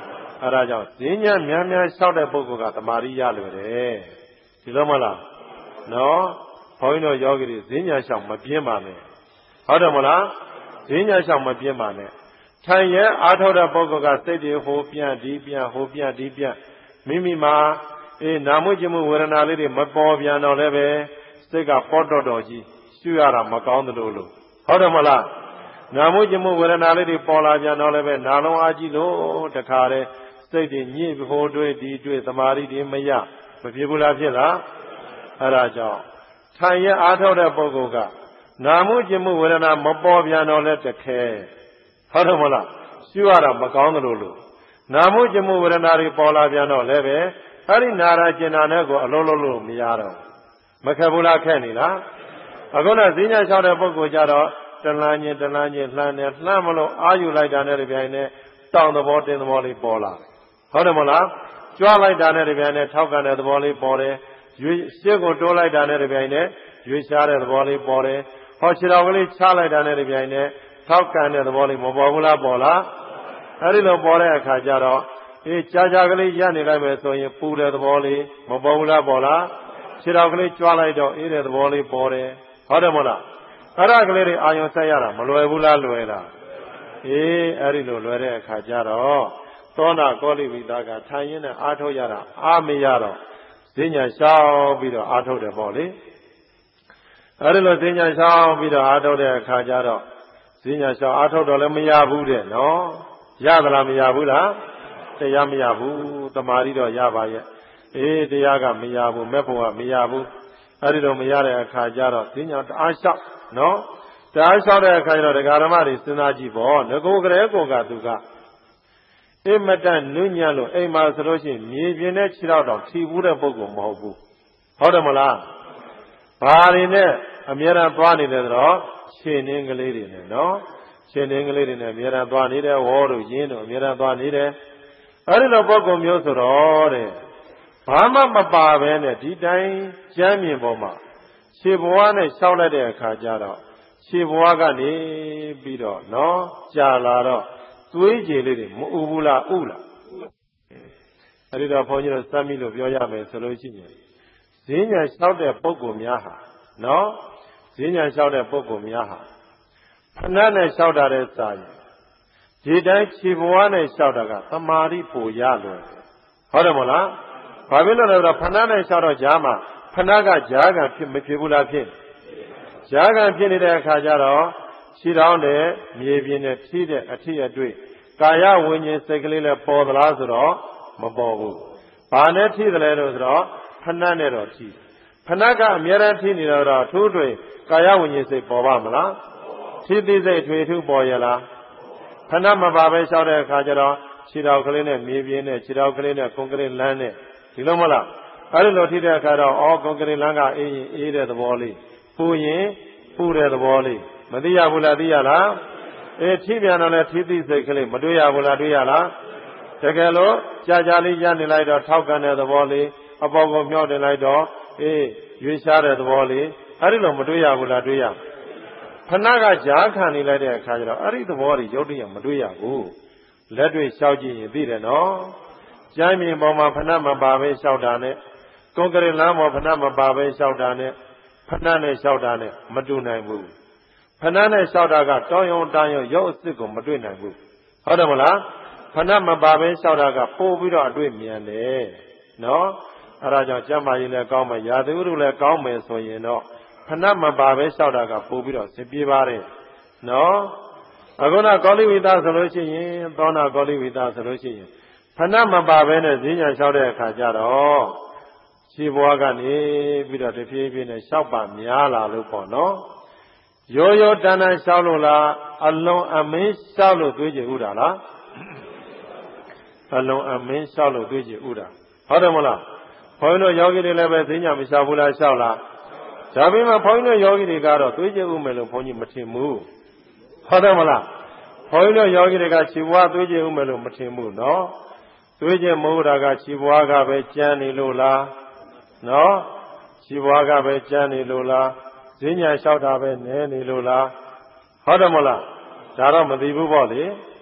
အဲ့ဒါကြောင့်ဈဉ္ညာများများလျှောက်တဲ့ပုဂ္ဂိုလ်ကသမာဓိရလွယ်တယ်ဒီလိုမလားနော်ဘုန်းကြီးတို့ယောဂီတွေဈဉ္ညာလျှောက်မပြင်းပါနဲ့ဟုတ်တယ်မလားဈဉ္ညာလျှောက်မပြင်းပါနဲ့ထိုင်ရဲအားထုတ်တဲ့ပုဂ္ဂိုလ်ကစိတ်တွေဟိုပြန့်ဒီပြန့်ဟိုပြန့်ဒီပြန့်မိမိမှာနာမှုကျမှုဝေဒနာလေးတွေမပေါ်ပြန်တော့လည်းပဲစိတ်ကပေါ်တော်ကြီးရှုရတာမကောင်းသလိုလို့ဟုတ်တယ်မလားနာမှုကျမှုဝေဒနာလေးတွေပေါ်လာပြန်တော့လည်းပဲနာလုံးအားကြီးလို့တခါတည်းစိတ်တွေညစ်ဟိုတွေးဒီတွေးသမာဓိတွေမဖြစ်ဘူးလားဖြစ်လားအဲ့ဒါကြောင့်ထိုင်ရအားထုတ်တဲ့ပုဂ္ဂိုလ်ကနာမှုကျမှုဝေဒနာမပေါ်ပြန်တော့လဲတခဲဟုတ်တယ်မလားရှုရတာမကောင်းသလိုလို့နာမှုကျမှုဝေဒနာတွေပေါ်လာပြန်တော့လည်းပဲအဲ့ဒီနာရာကျင်နာနဲ့ကိုအလုံးလုံးလို့မရတော့မခက်ဘူးလားခက်နေလားအခုတော့ဈဉ္ညာလျှောက်တဲ့ပုဂ္ဂိုလ်ကြတော့တလန်းချင်းလှမ်းနေလှမ်းမလို့အာယူလိုက်တာနဲ့ဒီပြိုင်နဲ့တောင်းသဘောတင်းသဘောလေးပေါ်လာဟုတ်တယ်မလားကြွားလိုက်တာနဲ့ဒီပြိုင်နဲ့ထောက်ကန်တဲ့သဘောလေးပေါ်တယ်ရွေးရှစ်ကိုတိုးလိုက်တာနဲ့ဒီပြိုင်နဲ့ရွေးရှားတဲ့သဘောလေးပေါ်တယ်ဟောခြေတော်ကလေးချလိုက်တာနဲ့ဒီပြိုင်နဲ့ထောက်ကန်တဲ့သဘောလေးမပေါ်ဘူးလားပေါ်လားအဲဒီလိုပေါ်တဲ့အခါကျတော့ကြာကလေးရနေလိုက်မယ်ဆိုရင်ပူတဲ့သဘောလေးမပေါ်ဘူးလားပေါ်လားခြေတော်ကလေးကြွားလိုက်တော့အေးတဲ့သဘောလေးပေါ်တယ်ဟုတ်တယ်မလားအဲ့ဒါကလေးတွေအာယုံဆက်ရတာမလွယ်ဘူးလားလွယ်လားအဲ့ဒီလိုလွယ်တဲ့အခါကျတော့သောနာကောလိဝိသားကထိုင်ရင်းနဲ့အာထုတ်ရတာအာမရတော့ဈဉ္ညာရှောက်ပြီးတော့အာထုတ်တယ်ပေါ့လေအဲ့ဒီလိုဈဉ္ညာရှောက်ပြီးတော့အာထုတ်တဲ့အခါကျတော့ဈဉ္ညာရှောက်အာထုတ်တော့လည်းမရဘူးတဲ့နော်ရသလားမရဘူးလားတရားမရဘူးတမာရီတော့ရပါရဲ့တရားကမရဘူးမဲ့ဖို့ကမရဘူးအဲ့ဒီလိုမရတဲ့အခါကျတော့ဈဉ္ညာတအားလျှောက်နော်တအားလျှောက်တဲ့အခါကျတော့ဒကာဓမ္မတွေစဉ်းစားကြည့်ပေါ့ငကိုကလေးကိုကသူကအမတန်နုညံ့လို့အိမ်မှာဆိုလို့ရှိရင်မြေပြင်နဲ့ခြေတော့တောင်ထီဘူးတဲ့ပုဂ္ဂိုလ်မဟုတ်ဘူးဟုတ်တယ်မလားဘာတွေနဲ့အများအားသွားနေတယ်ဆိုတော့ခြေနှင်းကလေးတွေနဲ့နော်ခြေနှင်းကလေးတွေနဲ့အများအားသွားနေတယ်ဝေါ်တို့ရင်းတို့အများအားသွားနေတယ်အဲဒီလိုပုဂ္ဂိုလ်မျိုးဆိုတော့တဲ့ဘာမှမပါပဲနဲ့ဒီတိုင်းကျမ်းမြင်ပေါ်မှာခြေဘဝနဲ့ရှောက်လိုက်တဲ့အခါကျတော့ခြေဘဝကနေပြီးတော့နော်ကြာလာတော့သွေးကြည်လေးတွေမဥဘူးလားဥလားအဲဒီတော့ဘုန်းကြီးတို့စမ်းပြီးလို့ပြောရမယ်ဆိုလို့ရှိရင်ဈဉ္ညာလျှောက်တဲ့ပုဂ္ဂိုလ်များဟာနော်ဈဉ္ညာလျှောက်တဲ့ပုဂ္ဂိုလ်များဟာဖဏနဲ့လျှောက်တာတဲ့စာရင်ဒီတိုင်းခြေဘဝနဲ့လျှောက်တာကသမာဓိပူရလွယ်ဟုတ်တယ်မလားဘာဖြစ်လို့လဲဆိုတော့ဖဏနဲ့လျှောက်တော့ဈာမှာဖဏကဈာကဖြစ်မဖြစ်ဘူးလားဖြစ်ဈာကဖြစ်နေတဲ့အခါကျတော့ခြေထောက်နဲ့မြေပြင်နဲ့ထိတဲ့အထိအတွေ့ကာယဝิญဉ်စိတ်ကလေးလည်းပေါ်သလားဆိုတော့မပေါ်ဘူးဘာနဲ့ထိတယ်လဲလို့ဆိုတော့ဖဏနဲ့တော့ထိဖဏကအမြဲတမ်းထိနေတော့ထိုးထွေကာယဝิญဉ်စိတ်ပေါ်ပါမလားထိသိစိတ်ထွေထူးပေါ်ရလားဖဏမပါပဲလျှောက်တဲ့အခါကျတော့ခြေထောက်ကလေးနဲ့မြေပြင်နဲ့ခြေထောက်ကလေးနဲ့ကွန်ကရစ်လမ်းနဲ့ဒီလိုမလားအဲဒီလိုထိတဲ့အခါတော့ကွန်ကရစ်လမ်းကအေးရင်အေးတဲ့သဘောလေးပူရင်ပူတဲ့သဘောလေးမသိရဘူးလားသိရလားထိပြန်တော့လဲထိသိစိတ်ကလေးမတွေ့ရဘူးလားတွေ့ရလားတကယ်လို့ကြာလေးရနေလိုက်တော့ထောက်ကန်တဲ့သဘောလေးအပေါ်ကိုမျောတင်လိုက်တော့ရွေးရှားတဲ့သဘောလေးအဲဒီလိုမတွေ့ရဘူးလားတွေ့ရဖဏကကြားခံနေလိုက်တဲ့အခါကျတော့အဲ့ဒီသဘောတွေရုပ်တရက်မတွေ့ရဘူးလက်တွေ့လျှောက်ကြည့်ရင်သိတယ်နော်ကျမ်းမြင်ပေါ်မှာဖဏမပါပဲလျှောက်တာနဲ့ကွန်ကရစ်လမ်းပေါ်ဖဏမပါပဲလျှောက်တာနဲ့ဖဏနဲ့လျှောက်တာနဲ့မတူနိုင်ဘူးဖဏနဲ့လျှောက်တာကတောင်းယုံတန်းယုံရုပ်အစ်စ်ကိုမတွေ့နိုင်ဘူးဟုတ်တယ်မလားဖဏမပါပဲလျှောက်တာကပို့ပြီးတော့အတွေ့မြန်တယ်နော်အဲဒါကြောင့်ကျမ်းမာရေးလည်းကောင်းမယ်ရာသီဥတုလည်းကောင်းမယ်ဆိုရင်တော့ဖဏမပါပဲလျှောက်တာကပို့ပြီးတော့စင်ပြေပါတယ်နော်အခုနကောလိဝိသဆိုလို့ရှိရင်သောနာကောလိဝိသဆိုလို့ရှိရင်ဖဏမပါပဲနဲ့ဈဉ္ညာလျှောက်တဲ့အခါကျတော့ခြေဘွားကနေပြီးတော့တဖြည်းဖြည်းနဲ့လျှောက်ပါများလာလို့ပေါ့နော်ရိုးရိုးတန်းတန်းလျှောက်လို့လားအလုံးအမင်းလျှောက်လို့တွေးကြည့်ဥတာလားအလုံးအမင်းလျှောက်လို့တွေးကြည့်ဥတာဟုတ်တယ်မလားဘုန်းကြီးတို့ယောဂီတွေလည်းပဲဈဉ္ညာမလျှောက်ဘူးလားလျှောက်လားဒါပေမဲ့ဘုန်းကြီးတို့ယောဂီတွေကတော့တွေးကြည့်ဥမယ်လို့ဘုန်းကြီးမထင်ဘူးဟုတ်တယ်မလားဘုန်းကြီးတို့ယောဂီတွေကခြေဘွားတွေးကြည့်ဥမယ်လို့မထင်ဘူးနော်တွေးကြည့်မဟုတ်တာကခြေဘွားကပဲကြမ်းနေလို့လားနော်ခြေဘွားကပဲကြမ်းနေလို့လားဈဉ္ညာလျှောက်တာပဲနဲနေလို့လားဟုတ်တယ်မလားဒါတော့မသိဘူးပေါ့လေ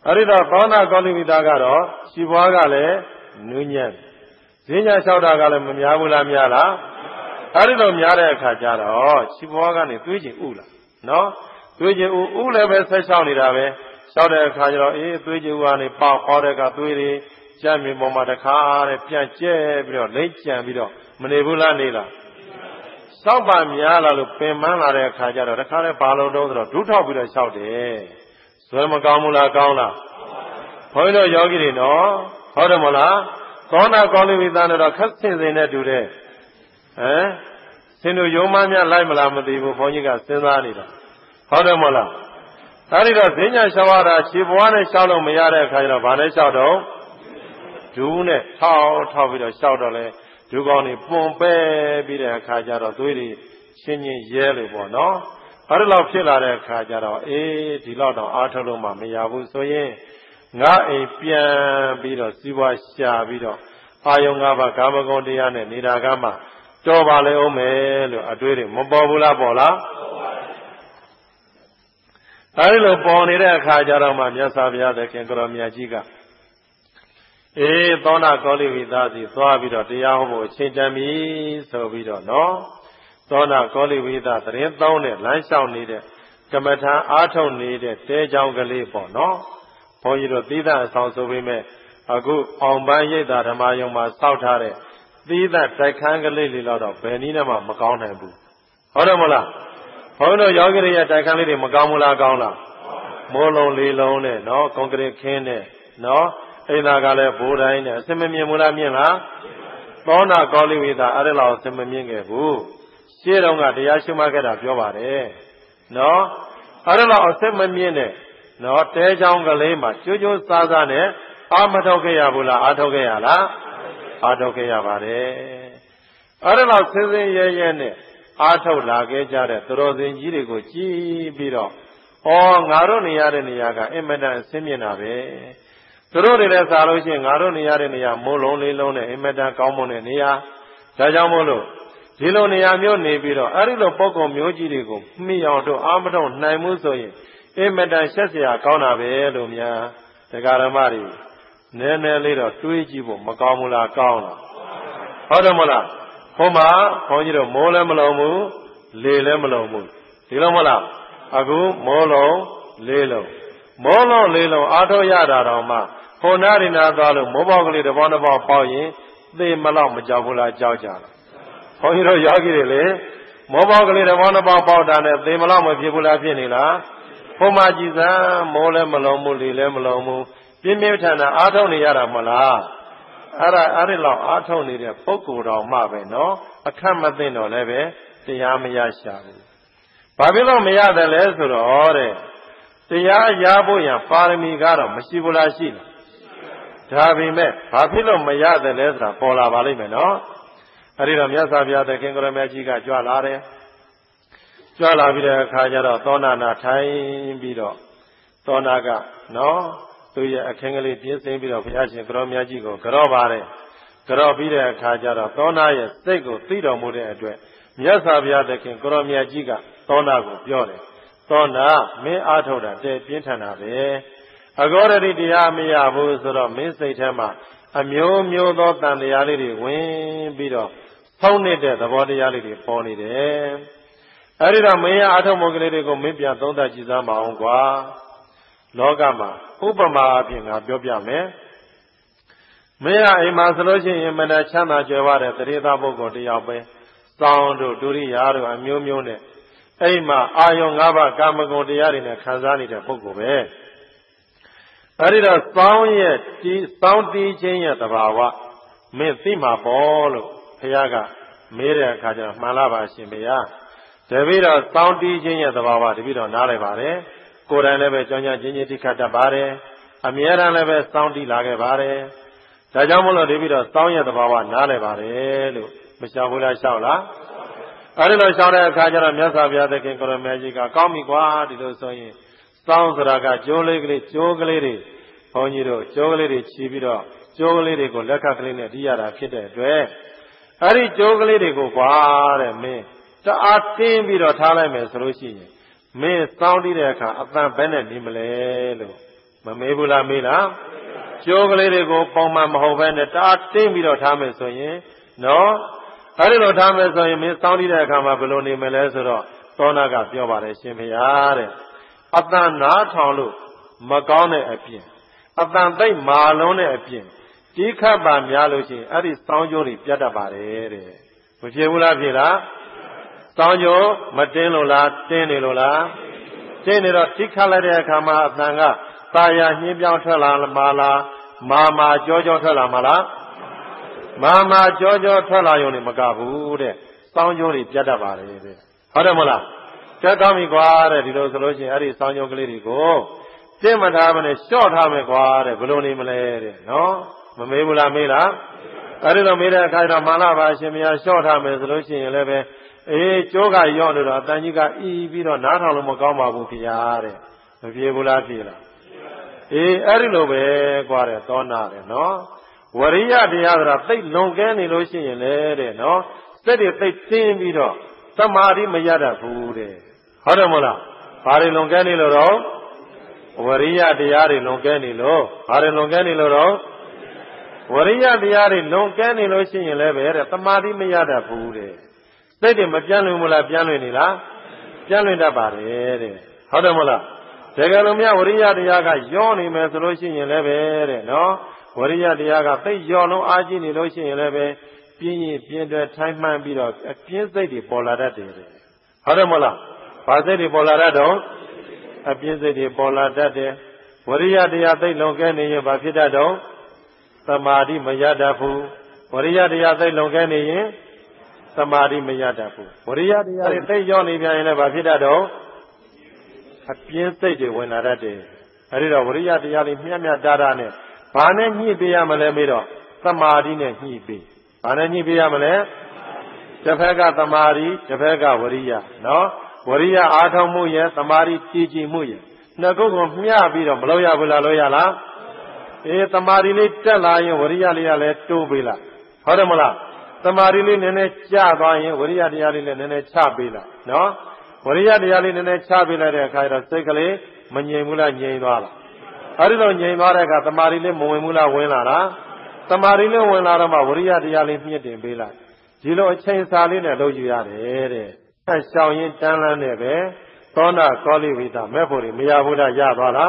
အဲ့ဒီတော့သောနာကောလိဝိသကတော့ရှိပွားကလည်းနူးညံ့ဈဉ္ညာလျှောက်တာကလည်းမများဘူးလားများလားအဲ့ဒီတော့များတဲ့အခါကျတော့ရှိပွားကနေတွေးချင်ဥလားနော်တွေးချင်ဥလည်းပဲဆက်လျှောက်နေတာပဲလျှောက်တဲ့အခါကျတော့တွေးချင်ဥကနေပေါက်ခေါ်တဲ့ကတွေးတွေကြမ်းမြေပေါ်မှာတခါတဲ့ပြန်ကျဲပြီးတော့လိမ့်ကြံပြီးတော့မနေဘူးလားနေလားလျှောက်ပါများလာလို့ပင်ပန်းလာတဲ့အခါကျတော့တခါနဲ့ဘာလို့တော့ဆိုတော့ဒုထောက်ပြီးတော့လျှောက်တယ်ဇွဲမကောင်းဘူးလားကောင်းလားဘုန်းကြီးတို့ယောဂီတွေနော်ဟုတ်တယ်မလားသောနာကောလိဝိသနဲ့တော့ခက်ဆင်စင်နဲ့တူတဲ့ဆင်တို့ယုံမများလိုက်မလားမသိဘူးဘုန်းကြီးကစဉ်းစားနေတာဟုတ်တယ်မလားအဲဒီတော့ဈဉ္ညာလျှောက်ရတာခြေပွားနဲ့လျှောက်လို့မရတဲ့အခါကျတော့ဘာနဲ့လျှောက်တော့ဒူးနဲ့ထောက်ပြီးတော့လျှောက်တော့လဲဒူးကောင်းနေပွန်ပဲပြီးတဲ့အခါကျတော့သွေးတွေချင်းချင်းရဲလို့ပေါ့နော်အဲဒီလောက်ဖြစ်လာတဲ့အခါကျတော့ဒီလောက်တော့အားထုတ်လို့မှမရဘူးဆိုရင်ငါအိမ်ပြန်ပြီးတော့စီးပွားရှာပြီးတော့အာယုံ၅ပါးကာမဂုဏ်တရားနဲ့နေတာကမှတော်ပါလေအောင်မယ်လို့အတွေးတွေမပေါ်ဘူးလားပေါ်လားအဲဒီလိုပေါ်နေတဲ့အခါကျတော့မှမြတ်စွာဘုရားသခင်ကိုရောမြတ်ကြီးကသောနာကောလိဝိသစီသွားပြီးတော့တရားဟောဖို့အချိန်တန်ပြီဆိုပြီးတော့နော်သောနာကောလိဝိသသတင်းသုံးတဲ့လမ်းလျှောက်နေတဲ့ကမ္မထာအားထုတ်နေတဲ့တဲကြောင်ကလေးပေါ့နော်ဘုန်းကြီးတို့သီးသန့်အဆောင်ဆိုပေမဲ့အခုအောင်ပန်းရိပ်သာဓမ္မယုံမှာစောက်ထားတဲ့သီးသန့်တိုက်ခန်းကလေးလေးတော့ဘယ်နည်းနဲ့မှမကောင်းနိုင်ဘူးဟုတ်တယ်မလားဘုန်းကြီးတို့ယောဂီတွေရဲ့တိုက်ခန်းလေးတွေမကောင်းဘူးလားကောင်းလားမိုးလုံးလေးလုံးနဲ့နော်ကွန်ကရစ်ခင်းနဲ့နော်အိမ်သာကလည်းဘိုးတိုင်းနဲ့အစင်မမြင်ဘူးလားမြင်လားသောနာကောလိဝိသအဲ့ဒါလောက်အစင်မမြင်ခဲ့ဘူးရှင်းတော့ကတရားရှုမှတ်ခဲ့တာပြောပါတယ်နော်အဲ့ဒါလောက်အစင်မမြင်နဲ့နော်တဲချောင်းကလေးမှာကျိုးကျိုးစားစားနဲ့အာမထုတ်ခဲ့ရဘူးလားအာထုတ်ခဲ့ရလားအာထုတ်ခဲ့ရပါတယ်အဲ့ဒါလောက်စင်စင်ရဲရဲနဲ့အာထုတ်လာခဲ့ကြတဲ့သူတော်စင်ကြီးတွေကိုကြည်ပြီးတော့ငါတို့နေရတဲ့နေရာကအင်မတန်အဆင်းမြင့်တာပဲသူတို့တွေလည်းစားလို့ရှိရင်ငါတို့နေရတဲ့နေရာမိုးလုံးလေးလုံးနဲ့အင်မတန်ကောင်းမွန်တဲ့နေရာဒါကြောင့်မို့လို့ဒီလိုနေရာမျိုးနေပြီးတော့အဲ့ဒီလိုပုံကုံမျိုးကြီးတွေကိုမိအောင်တို့အာမထုတ်နိုင်မှုဆိုရင်အင်မတန်ရှက်စရာကောင်းတာပဲလို့များတရားဓမ္မတွေနည်းနည်းလေးတော့တွေးကြည့်ဖို့မကောင်းဘူးလားကောင်းလားဟုတ်တယ်မလားဟိုမှာဘုန်းကြီးတို့မိုးလည်းမလုံးဘူးလေလည်းမလုံးဘူးဒီလိုမလားအခုမိုးလုံးလေးလုံးမိုးလုံးလေးလုံးအားထုတ်ရတာတော့မှဟိုနာရီနာသွားလို့မိုးပေါက်ကလေးတစ်ပေါက်တစ်ပေါက်ပေါက်ရင်သေမလောက်မကြောက်ဘူးလားကြောက်ကြလားဘုန်းကြီးတို့ယောဂီတွေလေမိုးပေါက်ကလေးတစ်ပေါက်တစ်ပေါက်ပေါက်တာနဲ့သေမလောက်မဖြစ်ဘူးလားဖြစ်နေလားဟိုမှာကြည်စမ်းမိုးလည်းမလုံးဘူးလေလည်းမလုံးဘူးပြင်းပြင်းထန်ထန်အားထုတ်နေရတာမလားအဲ့ဒီလောက်အားထုတ်နေတဲ့ပုဂ္ဂိုလ်တော်မှပဲနော်အခက်မသိတော့လည်းပဲတရားမရရှာဘူးဘာဖြစ်လို့မရတယ်လဲဆိုတော့တရားရဖို့ရန်ပါရမီကတော့မရှိဘူးလားရှိလားဒါပေမဲ့ဘာဖြစ်လို့မရတယ်လဲဆိုတာပေါ်လာပါလိမ့်မယ်နော်အဲ့ဒီတော့မြတ်စွာဘုရားသခင်ကိုရမကြီးကကြွလာတယ်ကြွလာပြီးတဲ့အခါကျတော့သောနာနာထိုင်ပြီးတော့သောနာကနော်သူရဲ့အခင်းကလေးပြင်းစင်းပြီးတော့ဘုရားရှင်ကိုရောမြတ်ကြီးကိုကြော့ပါတယ်ကြော့ပြီးတဲ့အခါကျတော့သောနာရဲ့စိတ်ကိုသိတော်မူတဲ့အတွက်မြတ်စွာဘုရားသခင်ကိုရောမြတ်ကြီးကသောနာကိုပြောတယ်သောနာမင်းအားထုတ်တာတဲ့ပြင်းထန်တာပဲအဂေါရတိတရားမရဘူးဆိုတော့မင်းစိတ်ထဲမှာအမျိုးမျိုးသောတန်တရားလေးတွေဝင်ပြီးတော့ဖုံးနေတဲ့သဘောတရားလေးတွေပေါ်နေတယ်အဲဒီတော့မင်းအားထုတ်မှုကလေးတွေကိုမင်းပြန်သုံးသပ်ကြည့်စမ်းပါအောင်ကွာလောကမှာဥပမာအဖြစ်ငါပြောပြမယ်မင်းအိမ်မှာဆိုလို့ရှိရင်မနချမ်းသာကြွယ်ဝတဲ့တရေသားပုဂ္ဂိုလ်တယောက်ပဲစောင်းတို့ဒုရိယာတို့အမျိုးမျိုးနဲ့အိမ်မှာအာယုံ၅ပါးကာမဂုဏ်တရားတွေနဲ့ခံစားနေတဲ့ပုဂ္ဂိုလ်ပဲအဲဒီတော့စောင်းတီးခြင်းရဲ့သဘာဝမင်းသိမှာပေါ့လို့ဘုရားကမေးတဲ့အခါကျတော့မှန်လားပါရှင်ဘုရားတပည့်တော်စောင်းတီးခြင်းရဲ့သဘာဝတပည့်တော်နားလည်ပါတယ်ကိုယ်တိုင်လည်းပဲကြောင်းကြချင်းချင်းတိခတ်တတ်ပါတယ်အမြဲတမ်းလည်းပဲစောင်းတီးလာခဲ့ပါတယ်ဒါကြောင့်မို့လို့တပည့်တော်စောင်းရဲ့သဘာဝနားလည်ပါတယ်လို့မရှောင်ဘူးလားရှောက်လားအဲဒီလိုရှောင်တဲ့အခါကျတော့မြတ်စွာဘုရားသခင်ကိုရမေကြီးကကောင်းပြီကွာဒီလိုဆိုရင်စောင်းဆိုတာကကျိုးကလေးတွေဘုန်းကြီးတို့ကျိုးကလေးတွေချီပြီးတော့ကျိုးကလေးတွေကိုလက်ခတ်ကလေးနဲ့တီးရတာဖြစ်တဲ့အတွက်အဲဒီကျိုးကလေးတွေကိုကွာတဲ့မင်းတအားတင်းပြီးတော့ထားလိုက်မယ်ဆိုလို့ရှိရင်မင်းစောင်းတီးတဲ့အခါအတန်ဘဲနဲ့နေမလဲလို့မမေးဘူးလားမေးလားကျိုးကလေးတွေကိုပုံမှန်မဟုတ်ဘဲနဲ့တားတင်းပြီးတော့ထားမယ်ဆိုရင်နော်အဲဒီလိုထားမယ်ဆိုရင်မင်းစောင်းနေတဲ့အခါမှာဘယ်လိုနေမလဲဆိုတော့သောနာကပြောပါတယ်ရှင်ဖေဟာတဲ့အတန်နားထောင်လို့မကောင်းတဲ့အပြင်အတန်သိမ့်မာလုံးတဲ့အပြင်ကြီးခတ်ပါများလို့ရှိရင်အဲ့ဒီစောင်းကျိုးတွေပြတ်တတ်ပါတယ်တဲ့မဖြစ်ဘူးလားဖြစ်လားစောင်းကျိုးမတင်းလို့လားတင်းနေလို့လားတင်းနေတော့ကြီးခတ်လိုက်တဲ့အခါမှာအတန်ကသာယာညှင်းပြောင်းထွက်လာမှာလားမာကြောထွက်လာမှာလားမာကြောထွက်လာရုံနဲ့မကဘူးတဲ့စောင်းကျိုးတွေပြတ်တတ်ပါတယ်တဲ့ဟုတ်တယ်မလားကြက်ကောင်းပြီကွာတဲ့ဒီလိုဆိုလို့ရှိရင်အဲ့ဒီစောင်းကျိုးကလေးတွေကိုတင်းမထားမနဲ့လျှော့ထားမယ်ကွာတဲ့ဘယ်လိုနေမလဲတဲ့နော်မမေးဘူးလားမေးလားအဲ့ဒီလိုမေးတဲ့အခါကျတော့မာနပါရှင်မယားလျှော့ထားမယ်ဆိုလို့ရှိရင်လည်းပဲကျိုးကရော့နေတော့အတန်ကြီးကဤပြီးတော့နားထောင်လို့မကောင်းပါဘူးခင်ဗျာတဲ့မပြေဘူးလားပြေလားအဲ့ဒီလိုပဲကွာတဲ့သောနာတဲ့နော်ဝရိယတရားဆိုတာသိလွန်ကဲနေလို့ရှိရင်လေတဲ့နော်စိတ်တွေသိတင်းပြီးတော့သမာဓိမရတတ်ဘူးတဲ့ဟုတ်တယ်မလားဘာတွေလွန်ကဲနေလို့တော့ဝရိယတရားတွေလွန်ကဲနေလို့ဘာတွေလွန်ကဲနေလို့တော့ဝရိယတရားတွေလွန်ကဲနေလို့ရှိရင်လည်းပဲတဲ့သမာဓိမရတတ်ဘူးတဲ့စိတ်တွေမပြန့်လွင်ဘူးလားပြန့်လွင်နေလားပြန့်လွင်တတ်ပါတယ်တဲ့ဟုတ်တယ်မလားတကယ်လို့များဝရိယတရားကယောနေမယ်ဆိုလို့ရှိရင်လည်းပဲတဲ့နော်ဝရိယတရားကသိယောလုံးအားကြီးနေလို့ရှိရင်လည်းပဲပြင်းရင်ပြင်းတဲ့ထိုင်းမှန်းပြီးတော့အပြင်းစိတ်တွေပေါ်လာတတ်တယ်တဲ့ဟုတ်တယ်မလားဘာစိတ်တွေပေါ်လာတတ်တော့အပြင်းစိတ်တွေပေါ်လာတတ်တယ်ဝရိယတရားသိလွန်ကဲနေရင်ဘာဖြစ်တတ်တော့သမာဓိမရတတ်ဘူးဝရိယတရားသိလွန်ကဲနေရင်သမာဓိမရတတ်ဘူးဝရိယတရားတွေသိယောနေပြန်ရင်လည်းဘာဖြစ်တတ်တော့အပြင်းစိတ်တွေဝင်လာတတ်တယ်အဲဒီတော့ဝရိယတရားတွေမျှမျှတာတာနဲ့ဘာနဲ့ညှိပေးရမလဲမေးတော့သမာဓိနဲ့ညှိပေးဘာနဲ့ညှိပေးရမလဲတစ်ဖက်ကသမာဓိတစ်ဖက်ကဝရိယနော်ဝရိယအားထုတ်မှုရဲ့သမာဓိကြည်ကြည်မှုရဲ့နှစ်ခုကိုမျှပြီးတော့မလုပ်ရဘူးလားလုပ်ရလားသမာဓိလေးတက်လာရင်ဝရိယလေးကလည်းတိုးပေးလိုက်ဟုတ်တယ်မလားသမာဓိလေးနည်းနည်းကျသွားရင်ဝရိယတရားလေးလည်းနည်းနည်းချပေးလိုက်နော်ဝရိယတရားလေးနည်းနည်းချပေးလိုက်တဲ့အခါကျတော့စိတ်ကလေးမငြိမ်ဘူးလားငြိမ်သွားလားအဲဒီလိုငြိမ်သွားတဲ့အခါသမာဓိလေးမဝင်ဘူးလားဝင်လာလားသမာဓိလေးဝင်လာတော့မှဝရိယတရားလေးမြင့်တင်ပေးလိုက်ဒီလိုအချိန်စာလေးနဲ့လုပ်ယူရတယ်တဲ့ရှောင်ရင်တန်းလန်းနဲ့ပဲသောနာကောလိဝိသမဲ့ဖို့တွေမရဘူးလားရသွားလား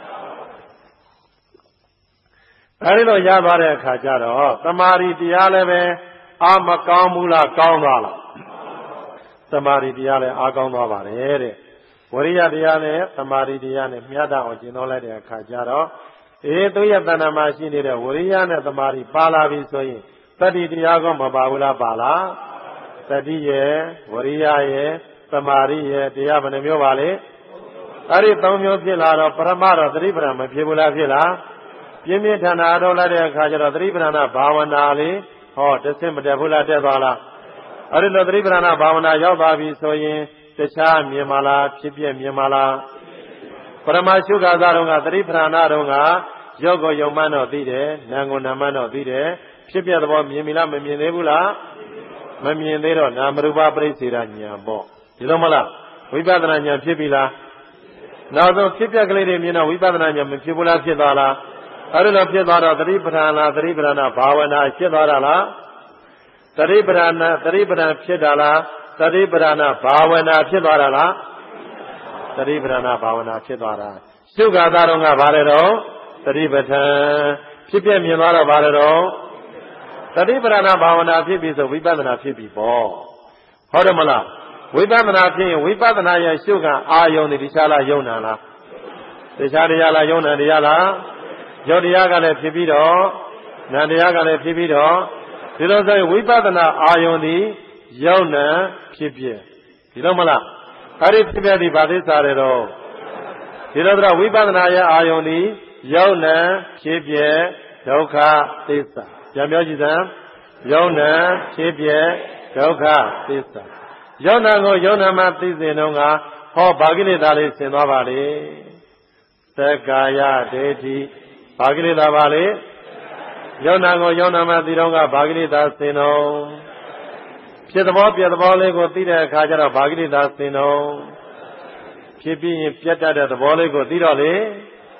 အဲဒီလိုရသွားတဲ့အခါကျတော့သမာဓိတရားလည်းပဲအာမကောင်းဘူးလားကောင်းသွားလားသမာဓိတရားလည်းအားကောင်းသွားပါတယ်တဲ့ဝရိယတရားနဲ့သမာဓိတရားနဲ့မျှတအောင်ကျင့်တော်လိုက်တဲ့အခါကျတော့သူရဲ့တဏ္ဍာမှာရှိနေတဲ့ဝရိယနဲ့သမာဓိပါလာပြီဆိုရင်တတိတရားကမပါဘူးလားပါလားတတိရဲ့ဝရိယရဲ့သမာဓိရဲ့တရားဘယ်နှမျိုးပါလဲအဲ့ဒီ၃မျိုးဖြစ်လာတော့ပရမတော့သတိပဋ္ဌာန်မဖြစ်ဘူးလားဖြစ်လားပြင်းပြင်းထန်ထန်အားထုတ်လိုက်တဲ့အခါကျတော့သတိပဋ္ဌာန်ဘာဝနာလေးဟောတစ်ဆင့်မတက်ဘူးလားတက်သွားလားအဲ့ဒီလိုသတိပဋ္ဌာန်ဘာဝနာရောက်သွားပြီဆိုရင်တခြားမြင်ပါလားဖြစ်ပြမြင်ပါလားပရမရှုခါသာတော့ကသတိပဋ္ဌာန်တော့ကရုပ်ကိုယုံမှန်းတော့သိတယ်နာမ်ကိုနာမ်မှန်းတော့သိတယ်ဖြစ်ပြသဘောမြင်ပြီလားမမြင်သေးဘူးလားမမြင်သေးတော့နာမရူပပရိစ္ဆေဒဉာဏ်ပေါ့ဒီလိုမလားဝိပဿနာဉာဏ်ဖြစ်ပြီလားနောက်ဆုံးဖြစ်ပြကလေးတွေမြင်တော့ဝိပဿနာဉာဏ်မဖြစ်ဘူးလားဖြစ်သွားလားအဲ့လိုဖြစ်သွားတော့သတိပဋ္ဌာန်လားသတိပဋ္ဌာန်ဘာဝနာဖြစ်သွားတာလားသတိပဋ္ဌာန်ဖြစ်တာလားသတိပဋ္ဌာန်ဘာဝနာဖြစ်သွားတာလားသတိပဋ္ဌာန်ဘာဝနာဖြစ်သွားတာရှုခါသာတော့ကဘာလဲတော့သတိပဋ္ဌာန်ဖြစ်ပြမြင်သွားတော့ဘာလဲတော့သတိပဋ္ဌာန်ဘာဝနာဖြစ်ပြီဆိုဝိပဿနာဖြစ်ပြီပေါ့ဟုတ်တယ်မလားဝိပဿနာဖြစ်ရင်ဝိပဿနာရဲ့ရှုခါအာယုန်ဒီခြားလားယုံနာလားတခြားတရားလားယုံနာတရားလားရုပ်တရားကလည်းဖြစ်ပြီးတော့နာမ်တရားကလည်းဖြစ်ပြီးတော့ဒီလိုဆိုရင်ဝိပဿနာအာယုန်ဒီယုံနာဖြစ်ဖြစ်ဒီလိုမလားအဲ့ဒီဖြစ်ဖြစ်ဒီဗာသစ္စာတွေတော့ဒီလိုတော့ဝိပဿနာရဲ့အာယုန်ဒီယုံနာဖြစ်ဖြစ်ဒုက္ခသစ္စာပြန်ပြောကြည့်စမ်းယုံနာဖြစ်ဖြစ်ဒုက္ခသစ္စာယုံနာကိုယုံနာမှသိစဉ်တော့ကဟောဘာကိလေသာလေးဆင်သွားပါလေသက္ကာယဒိဋ္ဌိဘာကိလေသာပါလေယုံနာကိုယုံနာမှသိတော့ကဘာကိလေသာဆင်တော့ဖြစ်သဘောပြသဘောလေးကိုသိတဲ့အခါကျတော့ဘာကိလေသာဆင်တော့ဖြစ်ပြီးရင်ပြတ်တတ်တဲ့သဘောလေးကိုသိတော့လေ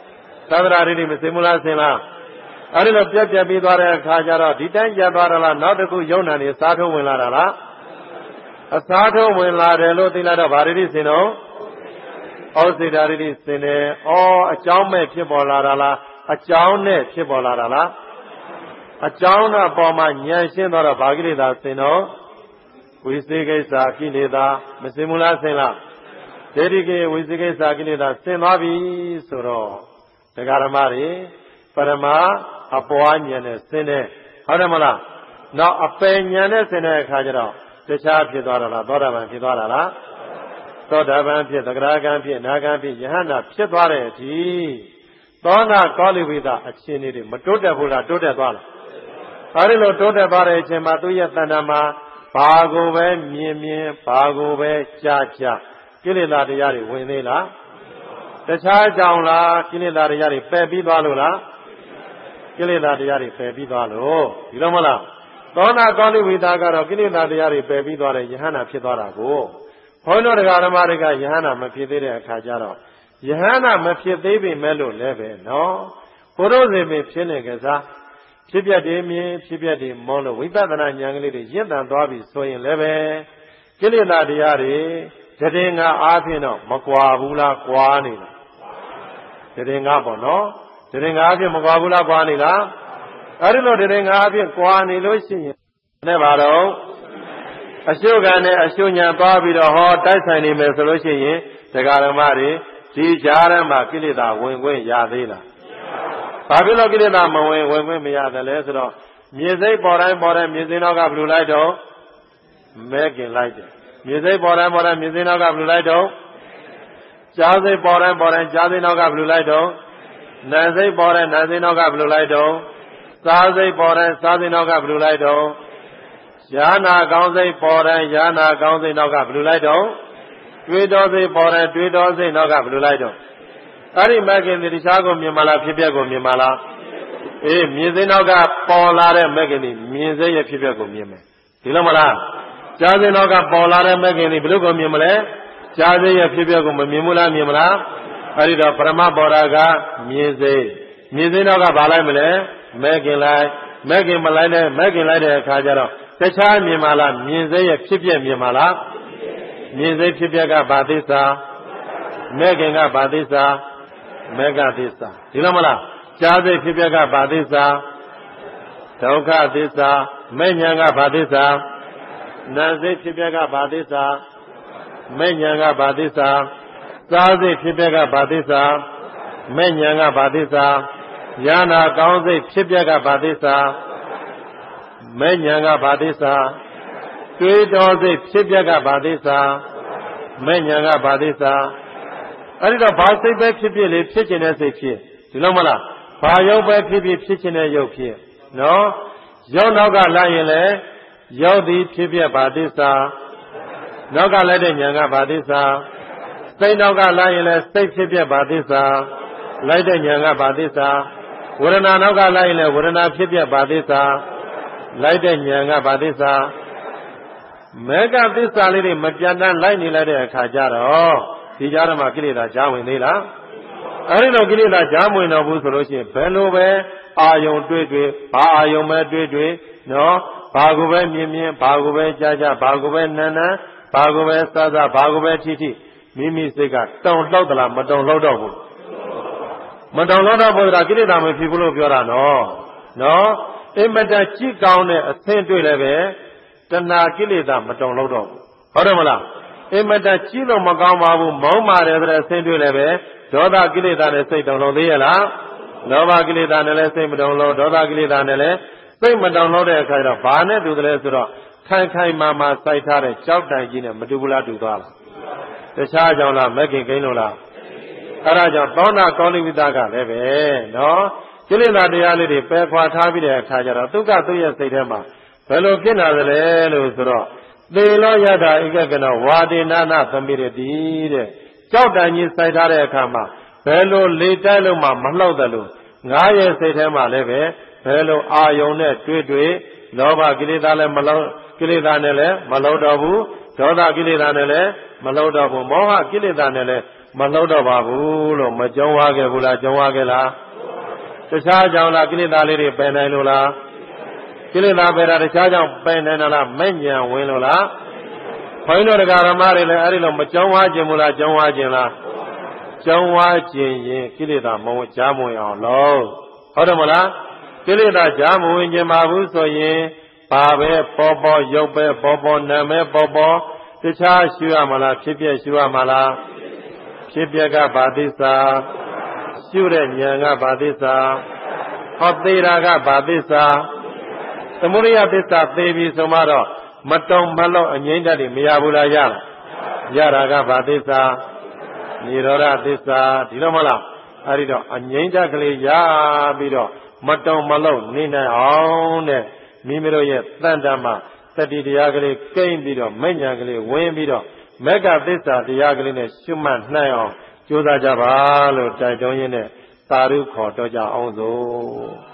သာသနာရည်မစင်မလားစင်လားအဲ့ဒီလိုပြက်ပြက်ပြီးသွားတဲ့အခါကျတော့ဒီတိုင်းပြတ်သွားတာလားနောက်တစ်ခုယုံနာနေစားထုံးဝင်လာတာလားအစားထုံးဝင်လာတယ်လို့သိလိုက်တော့ဗာရိစင်တော့ဩစေတာရိစင်တယ်ဩအကြောင်းမဲ့ဖြစ်ပေါ်လာတာလားအကြောင်းနဲ့ဖြစ်ပေါ်လာတာလားအကြောင်းနဲ့ပေါ်မှာဉာဏ်ရှင်းတော့ဗာကိလေသာစင်တော့ဝိသေကိစ္စကိလေသာမစင်ဘူးလားစင်လားဒေတိကေဝိသေကိစ္စကိလေသာစင်သွားပြီဆိုတော့တရားဓမ္မတွေပရမအပွားဉာဏ်နဲ့စင်တယ်ဟုတ်တယ်မလားနောက်အပယ်ဉာဏ်နဲ့စင်တဲ့အခါကျတော့တခြားဖြစ်သွားတာလားသောတာပန်ဖြစ်သွားတာလားသောတာပန်ဖြစ်သဂရကံဖြစ်နာဂံဖြစ်ယဟန္တာဖြစ်သွားတဲ့အထိသောနာကောလိဝိသအခြေအနေတွေမတိုးတက်ဘူးလားတိုးတက်သွားလားအဲဒီလိုတိုးတက်သွားတဲ့အချိန်မှာသူရဲ့တဏ္ဍာမှာဘာကိုပဲမြင်မြင်ဘာကိုပဲကြားကြားကိလေသာတရားတွေဝင်သေးလားတခြားကြောင့်လားကိလေသာတရားတွေပယ်ပြီးသွားလို့လားကိလေသာတရားတွေပယ်ပြီးသွားလို့ဒီလိုမလားသောနာကောလိဝိသကတော့ကိလေသာတရားတွေပယ်ပြီးသွားတဲ့ယဟန္တာဖြစ်သွားတာကိုဘုန်းတော်တရားဓမ္မတွေကယဟန္တာမဖြစ်သေးတဲ့အခါကျတော့ယဟန္တာမဖြစ်သေးပေမဲ့လို့လည်းပဲနော်ဘုရုဇေပင်ဖြစ်နေကြစားဖြစ်ပြတယ်မြင်ဖြစ်ပြတယ်မောလို့ဝိပဿနာဉာဏ်ကလေးတွေရင့်တန်သွားပြီဆိုရင်လည်းပဲကိလေသာတရားတွေတည်ငါအားဖြင့်တော့မကွာဘူးလားကွာနေလားတည်ငါပေါ့နော်တည်ငါအားဖြင့်မကွာဘူးလားကွာနေလားအဲ့ဒီလိုတည်ငါအားဖြင့်ကွာနေလို့ရှိရင်နဲ့ပါတော့အရှုခံနဲ့အရှုညာသွားပြီးတော့ဟောတိုက်ဆိုင်နေမယ်ဆိုလို့ရှိရင်တရားဓမ္မတွေဒီကြားထဲမှာကိလေသာဝင်ခွင့်ရသေးလားဘာဖြစ်လို့ကိလေသာမဝင်ခွင့်မရတယ်လဲဆိုတော့မြေစိတ်ပေါ်တိုင်းပေါ်တိုင်းမြေစိတ်နောက်ကဘယ်လိုလိုက်တော့မဲကင်လိုက်တယ်မြေစိတ်ပေါ်တိုင်းပေါ်တိုင်းမြေစိတ်နောက်ကဘယ်လိုလိုက်တော့ကြားစိတ်ပေါ်တိုင်းပေါ်တိုင်းကြားစိတ်နောက်ကဘယ်လိုလိုက်တော့နာစိတ်ပေါ်တိုင်းနာစိတ်နောက်ကဘယ်လိုလိုက်တော့စားစိတ်ပေါ်တိုင်းစားစိတ်နောက်ကဘယ်လိုလိုက်တော့ယာနာကောင်းစိတ်ပေါ်တိုင်းယာနာကောင်းစိတ်နောက်ကဘယ်လိုလိုက်တော့တွေးတော်စိတ်ပေါ်တိုင်းတွေးတော်စိတ်နောက်ကဘယ်လိုလိုက်တော့အဲ့ဒီမဂ္ဂင်ဒီတရားကိုမြင်မလားဖြစ်ပျက်ကိုမြင်မလားအေးမြင်စိတ်နောက်ကပေါ်လာတဲ့မဂ္ဂင်ဒီမြင်စိတ်ရဲ့ဖြစ်ပျက်ကိုမြင်မယ်ဒီလိုမလားကြားစိတ်နောက်ကပေါ်လာတဲ့မဂ္ဂင်ဒီဘယ်လိုကိုမြင်မလဲကြားစိတ်ရဲ့ဖြစ်ပျက်ကိုမမြင်ဘူးလားမြင်မလားအဲ့ဒီတော့ပရမဘောဓကမြင်စိတ်နောက်ကဘာလိုက်မလဲမဂ္ဂင်လိုက်မဂ္ဂင်မလိုက်တဲ့မဂ္ဂင်လိုက်တဲ့အခါကျတော့တခြားမြင်ပါလားမြင်စိတ်ရဲ့ဖြစ်ပျက်မြင်ပါလားမြင်စိတ်ဖြစ်ပျက်ကဘာသစ္စာမဂ္ဂင်ကဘာသစ္စာမဂ္ဂသစ္စာဒီလိုမလားကြားစိတ်ဖြစ်ပျက်ကဘာသစ္စာဒုက္ခသစ္စာမဲ့ညာကဘာသစ္စာနာစိတ်ဖြစ်ပျက်ကဘာသစ္စာမဲ့ညာကဘာသစ္စာစားစိတ်ဖြစ်ပျက်ကဘာသစ္စာမဲ့ညာကဘာသစ္စာယာနာကောင်းစိတ်ဖြစ်ပျက်ကဘာသစ္စာမဲ့ညာကဘာသစ္စာတွေးတော်စိတ်ဖြစ်ပျက်ကဘာသစ္စာမဲ့ညာကဘာသစ္စာအဲ့ဒီတော့ဘာစိတ်ပဲဖြစ်ဖြစ်လေဖြစ်ခြင်းတဲ့စိတ်ဖြစ်ဒီလိုမလားဘာရုပ်ပဲဖြစ်ဖြစ်ဖြစ်ခြင်းတဲ့ရုပ်ဖြစ်နော်ရုပ်နောက်ကလိုက်ရင်လေရုပ်သည်ဖြစ်ပျက်ဘာသစ္စာနောက်ကလိုက်တဲ့ညာကဘာသစ္စာစိတ်နောက်ကလိုက်ရင်လေစိတ်ဖြစ်ပျက်ဘာသစ္စာလိုက်တဲ့ညာကဘာသစ္စာဝေဒနာနောက်ကလိုက်ရင်လေဝေဒနာဖြစ်ပျက်ဘာသစ္စာလိုက်တဲ့ဉာဏ်ကဘာသစ္စာမေဃသစ္စာလေးတွေမပြတ်တမ်းလိုက်နေလိုက်တဲ့အခါကျတော့ဒီကြားထဲမှာကိလေသာကြားဝင်သေးလားအဲဒီလိုကိလေသာကြားဝင်တော့ဘူးဆိုလို့ရှိရင်ဘယ်လိုပဲအာယုံတွေ့ဘာအာယုံပဲတွေ့နော်ဘာကိုပဲမြင်ဘာကိုပဲကြားဘာကိုပဲနာဘာကိုပဲစားဘာကိုပဲထိမိမိစိတ်ကတုံလှုပ်သလားမတုံလှုပ်တော့ဘူးမတုံလှုပ်တော့ဘူးဆိုတာကိလေသာမဖြစ်ဘူးလို့ပြောတာနော်အင်မတန်ကြည့်ကောင်းတဲ့အသင်တွေ့လည်းပဲတဏှာကိလေသာမတုံလို့တော့ဘူးဟုတ်တယ်မလားအင်မတန်ကြည့်လို့မကောင်းပါဘူးမောင်းပါတယ်ဆိုတဲ့အသင်တွေ့လည်းပဲဒေါသကိလေသာနဲ့စိတ်တုံလို့သေးရဲ့လားလောဘကိလေသာနဲ့လည်းစိတ်မတုံလို့ဒေါသကိလေသာနဲ့လည်းစိတ်မတုံလို့တဲ့အခါကျတော့ဘာနဲ့တူတယ်လဲဆိုတော့ခိုင်မာစိုက်ထားတဲ့ကြောက်တိုင်ကြီးနဲ့မတူဘူးလားတူသွားလားတခြားကြောင့်လားမက်ကင်ကိန်းလို့လားအဲ့ဒါကြောင့်သောနာကောလိဝိသကလည်းပဲနော်ကိလေသာတရားလေးတွေပယ်ခွာထားပြီးတဲ့အခါကျတော့သူရဲ့စိတ်ထဲမှာဘယ်လိုဖြစ်လာသလဲလို့ဆိုတော့သေလောယတာဧကကနောဝါဒေနာနာသမိရတိတဲ့ကြောက်တန်ကြီးစိုက်ထားတဲ့အခါမှာဘယ်လိုလေတိုက်လို့မှမလှုပ်တယ်လို့ငါရဲ့စိတ်ထဲမှာလည်းပဲဘယ်လိုအာယုံနဲ့တွေ့လောဘကိလေသာလည်းမလှုပ်ကိလေသာနဲ့လည်းမလှုပ်တော့ဘူးဒေါသကိလေသာနဲ့လည်းမလှုပ်တော့ဘူးမောဟကိလေသာနဲ့လည်းမလောက်တော့ပါဘူးလို့မကြုံဝါခဲ့ဘူးလားကြုံဝါခဲ့လားတခြားကြောင့်လားကိလေသာလေးတွေပယ်နိုင်လို့လားကိလေသာပယ်တာတခြားကြောင့်ပယ်နိုင်တာလားမဲ့ညာဝင်လို့လားဘုန်းကြီးတို့တရားဓမ္မတွေလည်းအဲ့ဒီလိုမကြုံဝါခြင်းဘူးလားကြုံဝါခြင်းလားကြုံဝါခြင်းရင်ကိလေသာမဝင်ကြားမဝင်အောင်လို့ဟုတ်တယ်မလားကိလေသာကြားမဝင်ခြင်းပါဘူးဆိုရင်ဘာပဲပေါ်ပေါ်ရုပ်ပဲပေါ်ပေါ်နာမဲပေါ်ပေါ်တခြားရှုရမလားဖြစ်ပြရှုရမလားဖြစ်ပြကဘာသစ္စာရှုတဲ့ဉာဏ်ကဘာသစ္စာဟောသေးတာကဘာသစ္စာသမုဒိယသစ္စာသိပြီဆိုမှတော့မတုံမလို့အငြိမ့်တတ်တယ်မရဘူးလားရလားရတာကဘာသစ္စာនិရောဓသစ္စာဒီလိုမလားအဲ့ဒီတော့အငြိမ့်တတ်ကလေးရပြီးတော့မတုံမလို့နေနိုင်အောင်တဲ့မိမိတို့ရဲ့တန်တမှာသတိတရားကလေးကိမ့်ပြီးတော့မဉ္ဇဏ်ကလေးဝင်ပြီးတော့မက္ကသစ္စာတရားကလေးနဲ့ရှုမှတ်နိုင်အောင်ကြိုးစားကြပါလို့တိုက်တွန်းရင်းနဲ့သာဓုခေါ်တော့ကြအောင်စို့